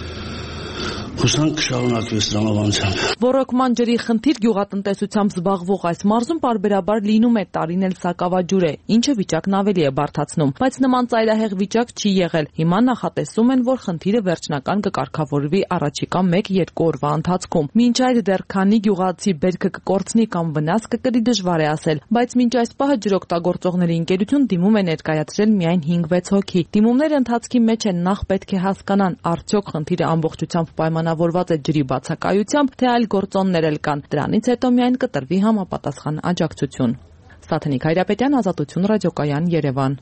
S5: Հուսանք կշարունակվի տրամաբանությամբ։
S3: Ոռոգման ջրի խնդիր գյուղատնտեսությամբ զբաղվող այս մարզում պարբերաբար լինում է, տարին էլ սակավաջուր է, ինչը վիճակն ավելի է բարդացնում, բայց նման ծայրահեղ վիճակ չի եղել։ Հիմա նախատեսում են, որ խնդիրը վերջնական կկարգավորվի առաջիկա մեկ-երկու օրվա ընթացքում։ Մինչ այդ դեռ քանի գյուղացի բերքը կկորցնի կամ վնաս կկրի դժվար է ասել, բայց մինչ այս պահը ջրօգտագործողների ընկերություն դիմում է ներկայացրել միայն հինգ-վեց հոգի։ Դիմումները ընթացքի մեջ են, նախ պետք է հասկանան, արդյոք խնդիրը ամբողջությամբ պայմանավորված է ջրի բացակայությամբ, թե այլ գործոններ էլ կան։ Դրանից հետո միայն կտրվի համապատասխան աջակցություն։ Սաթենիկ Հայրապետյան, Ազատություն ռադիոկայան, Երևան։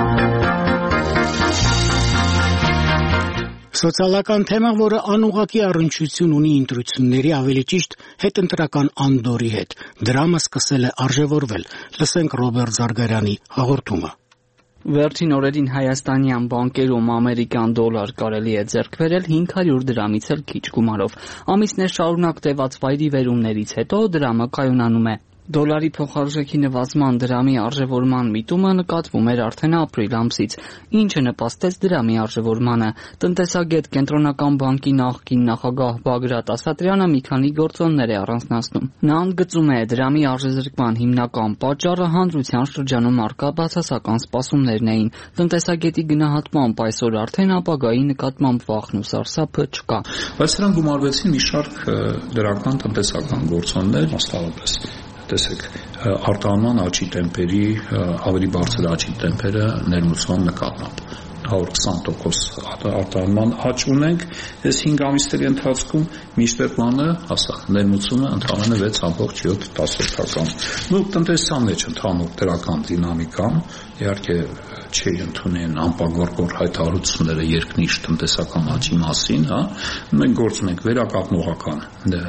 S1: Սոցիալական թեմա, որը անուղղակի առնչություն ունի ընտրությունների, ավելի ճիշտ հետընտրական անդորի հետ, դրամը սկսել է արժևորվել։ Լսենք Ռոբերտ Զարգարյանի հաղորդումը։
S6: Վերջին օրերին հայաստանյան բանկերում ամերիկյան դոլար կարելի է ձեռք բերել հինգ հարյուր դրամից էլ քիչ գումարով։ Ամիսներ շարունակ տևած վայրիվերումներից հետո դրամը կայունանում է։ Դոլարի փոխարժեքի նվազման դրամի արժևորման միտումը նկատվում էր արդեն ապրիլ ամսից, ինչը նպաստեց դրամի արժևորմանը։ Տնտեսագետ Կենտրոնական բանկի նախկին նախագահ Բագրատ Ասատրյանը մի քանի գործոններ է առանձնացնում։ Նա ընդգծում է, դրամի արժեզրկման հիմնական պատճառը հանրության շրջանում առկա բացասական սպասումներն էին։ Տնտեսագետի գնահատմամբ այսօր արդեն ապագայի նկատմամբ վախն ու սարսափը չկա։
S7: Բայց սրանք գումարվեցին մի շարք դրական տնտեսական գործոններ, մասնավորապես տեսեք, արտահանման աճի տեմպերի ավելի բարձր աճի տեմպերը ներմուծման նկատմամբ հարյուր քսան տոկոս արտահանման աճ ունենք, այս հինգ ամիսների ընթացքում մինչդեռ plանը հասավ, ներմուծումը ընդամենը վեց ամբողջ յոթ տասնյակ։ Ու տնտեսության մեջ ընդհանուր դրական դինամիկան, իհարկե չի ընդունեն անպագորգոր հայտարարությունները երկնիշ տնտեսական աճի մասին, հա, մենք գործում ենք վերականգնողական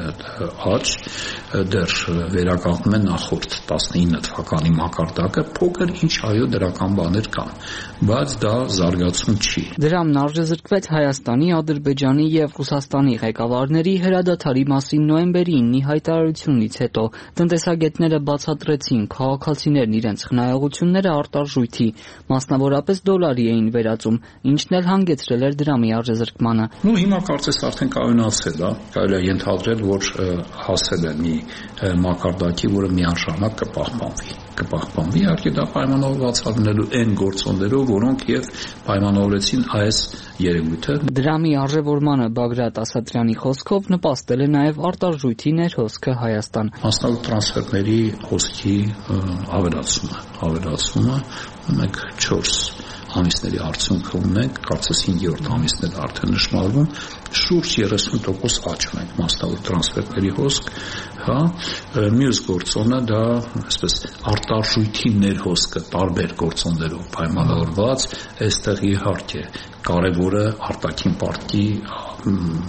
S7: աճ, դեռ վերականգնում են նախորդ տասնինը թվականի մակարդակը, փոքր ինչ այո դրական բաներ կան, բայց դա զարգացում չի։
S6: Դրամն արժեզրկվեց Հայաստանի, Ադրբեջանի եւ Ռուսաստանի ղեկավարների հրադադարի մասին նոյեմբերի իննի հայտարարությունից հետո տնտեսագետները բացատրեցին քաղաքացիներն իրենց խնայողությունները արտարժույթի, մասնավորապես դոլարի էին վերածում, ինչն էլ հանգեցրել էր դրամի արժեզրկմանը։
S7: Ну հիմա կարծես արդեն կայունացել է, կարելի է ենթադրել, որ հասել է մի մակարդակի, որը միանշանակ կպահպանվի։ կպահպանվի, իհարկե դա պայմանավորված առնելու այն գործոններով, որոնք եւ պայմանավորեցին այս երևույթը։
S6: Դրամի արժևորմանը Բագրատ Ասատրյանի խոսքով նպաստել է նաեւ արտարժույթի ներհոսքը Հայաստան։
S7: Մասնավոր տրանսֆերների հոսքի ավելացումը, ավելացումը մենք չորս ամիսների արդյունքը ունենք, կարծես հինգերորդ ամիսն էլ արդեն նշмарվում, շուրջ երեսուն տոկոս աճ ունենք մասնավոր տրանսֆերների հոսք, հա, մյուս գործոնը դա, այսպես, արտարժույթի ներհոսքը տարբեր գործոններով պայմանավորված, այստեղ իհարկե կարևորը արտաքին պարտքի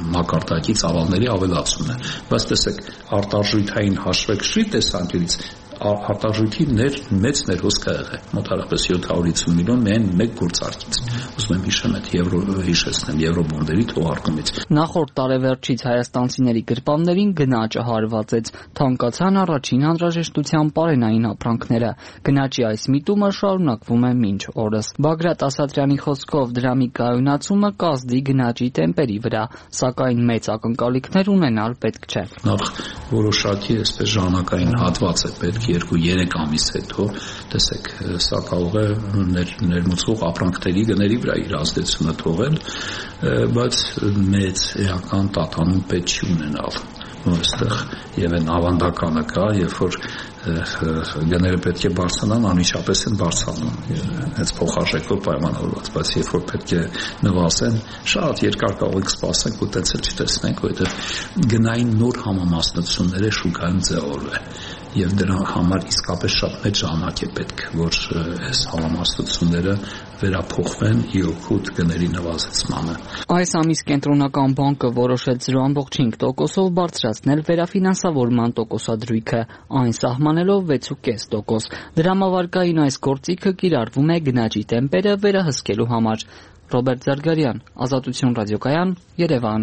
S7: մակարդակի ծավալների ավելացումն է, բայց տեսեք, արտարժույթային հաշվեկշռի տեսանկյունից արտարժույթի ներ մեծ ներհոսք ա եղել, մոտարապես յոթ հարյուր հիսուն միլիոն միայն մեկ գործարքից։ Ուզում եմ հիշեմ այդ եվրո հիշեցնեմ եվրոբոնդերի թողարկումից։
S6: Նախորդ տարեվերջից հայաստանցիների գրպաններին գնաճը հարվածեց, թանկացան առաջին անհրաժեշտության պարենային ապրանքները։ Գնաճի այս միտումը շարունակվում է մինչ օրս։ Բագրատ Ասատրյանի խոսքով դրամի կայունացումը կազդի գնաճի տեմպերի վրա, սակայն մեծ ակնկալիքներ ունենալ պետք չէ։
S7: Նախ որոշակի այսպես ժամանակային հատված է պետք երկու-երեք ամիս հետո, տեսեք, սա կարող է ներ, ներմուծվող ապրանքների գների վրա իր ազդեցությունը թողել, բայց մեծ էական տատանում պետք չի ունենալ։ Այստեղ եւ այն ավանդականը կա, երբ որ գները պետք է բարձրանան, անմիջապես են բարձրանում, հենց փոխարժեքով պայմանավորված, բայց երբ որ պետք է նվազեն, շատ երկար կարող եք սպասենք ու տենց էլ չտեսնենք, որովհետեւ գնային նոր համամասնությունները շուկայում ձևավորվել եւ դրա համար իսկապես շատ մեծ ժամանակ է պետք, որ այս համամասնությունները վերափոխվեն ի օգուտ գների նվազեցմանը։
S6: Այս ամիս կենտրոնական բանկը որոշեց զրո ամբողջ հինգ տոկոսով բարձրացնել վերաֆինանսավորման տոկոսադրույքը, այն սահմանելով վեց ու կես տոկոս։ Դրամավարկային այս գործիքը կիրառվում է գնաճի տեմպերը վերահսկելու համար։ Ռոբերտ Զարգարյան, Ազատություն ռադիոկայան, Երևան։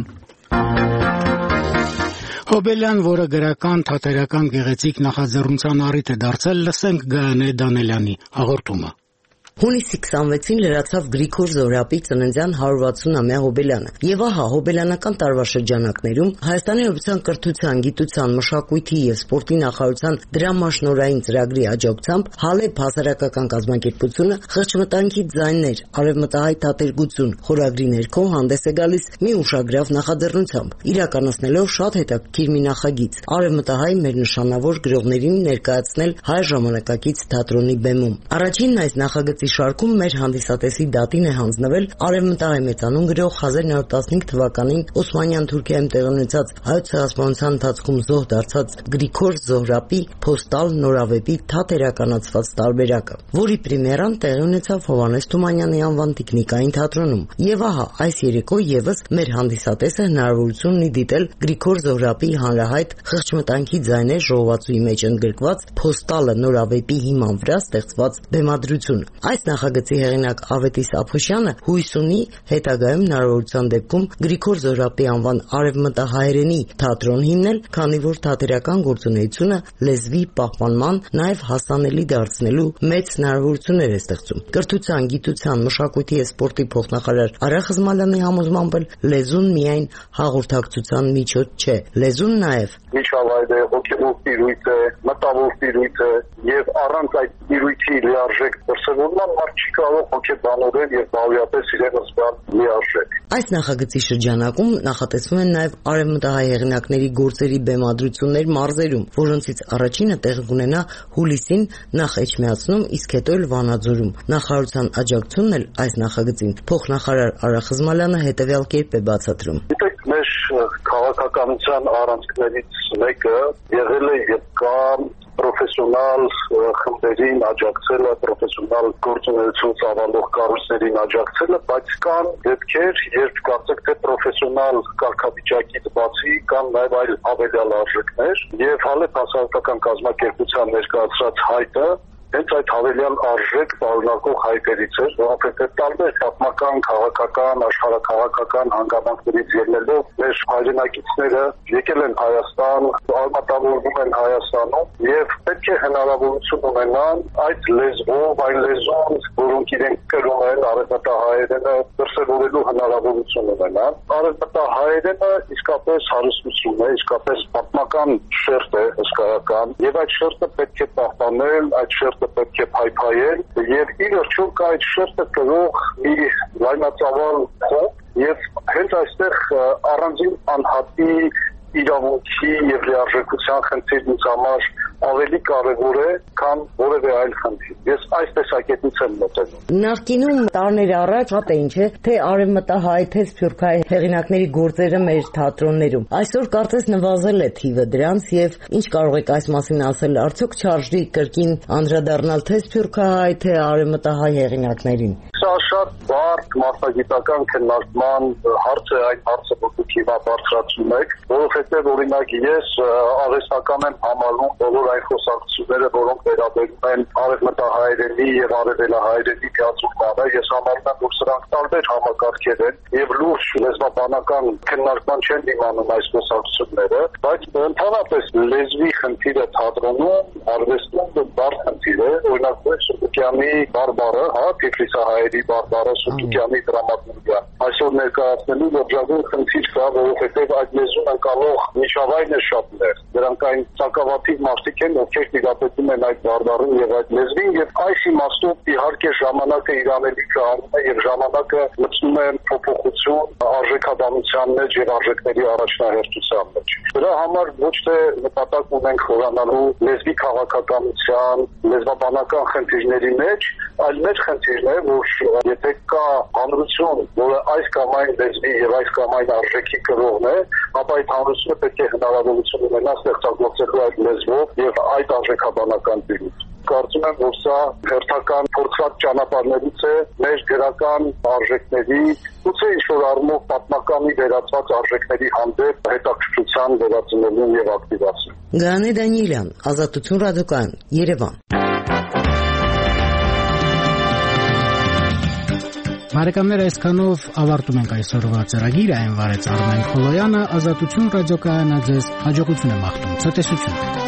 S1: Հոբելյան, որը գրական, թատերական, գեղեցիկ նախաձեռնության առիթ է դարձել, լսենք Գայանե Դանելյանի հաղորդումը։
S8: Հունիսի քսանվեցին լրացավ Գրիգոր Զոհրաբի ծննդյան հարյուր վաթսունամյա Հոբելյանը։ Եվ ահա հոբելյանական տարվա շրջանակներում Հայաստանի Հանրապետության կրթության, գիտության, մշակույթի եւ սպորտի նախարարության դրամաշնորհային ծրագրի աջակցությամբ Հալեբ հասարակական կազմակերպությունը խղճմտանքի ձայներ, արևմտահայ թատերգություն խորագրի ներքո հանդես է գալիս մի ուշագրավ նախաձեռնությամբ, իրականացնելով շատ հետաքրքիր մի նախագիծ՝ արևմտահայ մեր նշանավոր գրողներին ներկայացնել հայ ժամանակակից թատրոնի բեմում։ Առաջինն այս նախագծի շարքում մեր հանդիսատեսի դատին է հանձնվել արևմտահայ մեծանուն գրող հազար նույնսուն տասնհինգ թվականին Օսմանյան Թուրքիայում տեղի ունեցած հայոց ցեղասպանության ընթացքում զոհ դարձած Գրիգոր Զոհրաբի Փոստալ նորավեպի թատերականացված տարբերակը, որի պրեմիերան տեղի ունեցավ Հովհաննես Թումանյանի անվան տիկնիկային թատրոնում։ Եվ ահա այս երեկո եւս մեր հանդիսատեսը հնարավորություն ունի դիտել Գրիգոր Զոհրաբի հանրահայտ խղճմտանքի ձայներ ժողովածուի մեջ ընդգրկված Փոստալը նորավեպի հիման վրա ստեղծված բեմադրություն։ Այս նախագծի հեղինակ Ավետիս Ափոշյանը հույս ունի հետագայում հնարավորության դեպքում Գրիգոր Զոհրաբի անվան արևմտահայերենի թատրոն հիմնել, քանի որ թատերական գործունեությունը լեզվի պահպանման, նաև հասանելի դարձնելու մեծ հնարավորություններ է ստեղծում։ Կրթության, գիտության, մշակույթի եւ սպորտի փոխնախարար Արա Խզմալյանի համոզմամբ լեզուն միայն հաղորդակցության միջոց չէ, լեզուն նաև
S22: միջավայր է, հոգեվոր տիրույթ է, մտավոր տիրույթ է եւ առանց այդ տիրույթի լիարժեք դրսևորման մարդ չի կարող հոգեբանորեն եւ բավարարապես իրեն զգալ լիարժեք։
S8: Այս նախագծի շրջանակում նախատեսվում են նաև արևմտահայ հեղինակների գործերի բեմադրություններ մարզերում, որոնցից առաջինը տեղի կունենա հուլիսին նախ Էջմիածնում, իսկ հետո էլ Վանաձորում։ Նախարարության աջակցությունն էլ այս նախագծին փոխնախարար Արա Խզմալյանը հետևյալ կերպ է բացատրում։
S22: Գիտեք, մեր քաղաքականության առանցքներից մեկը եղել է եւ կա պրոֆեսիոնալ խմբերին աջակցելը, պրոֆեսիոնալ գործունեություն ծավալող կառույցներին աջակցելը, բայց կան դեպքեր, երբ կարծեք թե պրոֆեսիոնալ կարգավիճակից բացի կան նաև այլ հավելյալ արժեքներ, եւ Հալեբ հասարակական կազմակերպության ներկայացրած հայտը հենց այդ հավելյալ արժեք պարունակող հայտերից էր, որովհետև տարբեր պատմական, քաղաքական, աշխարհաքաղաքական հանգամանքներից ելնելով մեր հայրենակիցները եկել են Հայաստան, արմատավորվում են Հայաստանում եւ պետք է հնարավորություն ունենան այդ լեզվով, այն լեզուն, որոնք իրենք կրում են արևմտահայերենը դրսևորելու հնարավորություն ունենան։ Արևմտահայերենը իսկապես հարստություն է, իսկապես պատմական շերտ է հսկայական եւ այդ շերտը պետք է պահպանել, այդ շերտը պետք է փայփայել եւ ի վերջո կա այդ շերտը կրող մի լայնածավալ խումբ եւ հենց այստեղ առանձին անհատի իրավունքի եւ լիարժեքության խնդիրն ինձ համար ավելի կարևոր է, քան որևէ այլ խնդիր։ Ես այս տեսակետից եմ մոտենում։
S8: Նախկինում տարիներ առաջ շատ էին, չէ՞, թե արևմտահայ, թե սփյուռքահայ հեղինակների գործերը մեր թատրոններում։ Այսօր կարծես նվազել է թիվը դրանց եւ ինչ կարող եք այս մասին ասել, արդյոք չարժի կրկին անդրադառնալ թե սփյուռքահայ, թե արևմտահայ հեղինակներին։
S22: Սա շատ բարդ մասնագիտական քննարկման հարց է այն հարցը, որ դուք հիմա բարձրացնում եք, որովհետև օրինակ ես արհեստական եմ համարում բոլոր այն խոսակցությունները, որոնք վերաբերում են արևմտահայերենի եւ արևելահայերենի միաձուլմանը, ես համարում եմ, որ սրանք տարբեր համակարգեր են եւ լուրջ լեզվաբանական քննարկման չեն դիմանում այս խոսակցությունները, բայց ընդհանրապես լեզվի խնդիրը թատրոնում, արվեստում բարդ խնդիր է, օրինակ Սուբուկյանի բարբառը, հա, Թիֆլիսահայերի բարբառը, Սուբուկյանի դրամատուրգիա։ Այսօր ներկայացնելու լրջագույն խնդիր կա, որովհետև այդ լեզուն ընկալող միջավայրն է շատ նեղ։ Դրանք այն ցանկավաթիվ մարդիկ են, ովքեր տիրապետում են այդ բարբառին եւ այդ լեզվին, եւ այս իմաստով իհարկե ժամանակը իր անելիքը անում է եւ ժամանակը մտնում է փոփոխություն արժեքաբանության մեջ եւ արժեքների առաջնահերթության մեջ։ Դրա համար ոչ թե նպատակ ունենք խորանալու լեզվի քաղաքականության, լեզվաբանական խնդիրների մեջ, այլ մեր խնդիրն է, որ եթե կա հանրություն, որը այս կամ այն լեզվի եւ այս կամ այն արժեքի կրողն է, ապա այդ հանրությունը պետք է հնարավորություն ունենա ստեղծագործելու այդ լեզվով եւ այդ արժեքաբանական դիրույթ։ Կարծում եմ, որ սա հերթական փորձված ճանապարհներից է մեր գրական արժեքների, գուցե ինչ-որ առումով պատմականի վերածված արժեքների հանդեպ հետաքրքրության վերածնելու եւ ակտիվացնելու։
S8: Գարանե Դանիելյան, Ազատություն ռադիոկայան, Երևան։
S1: Բարեկամներ, այսքանով ավարտում ենք այսօրվա ծրագիրը, այն վարեց Արմեն Խոլոյանը, Ազատություն ռադիոկայանը ձեզ հաջողություն է մաղթում, ցտեսություն։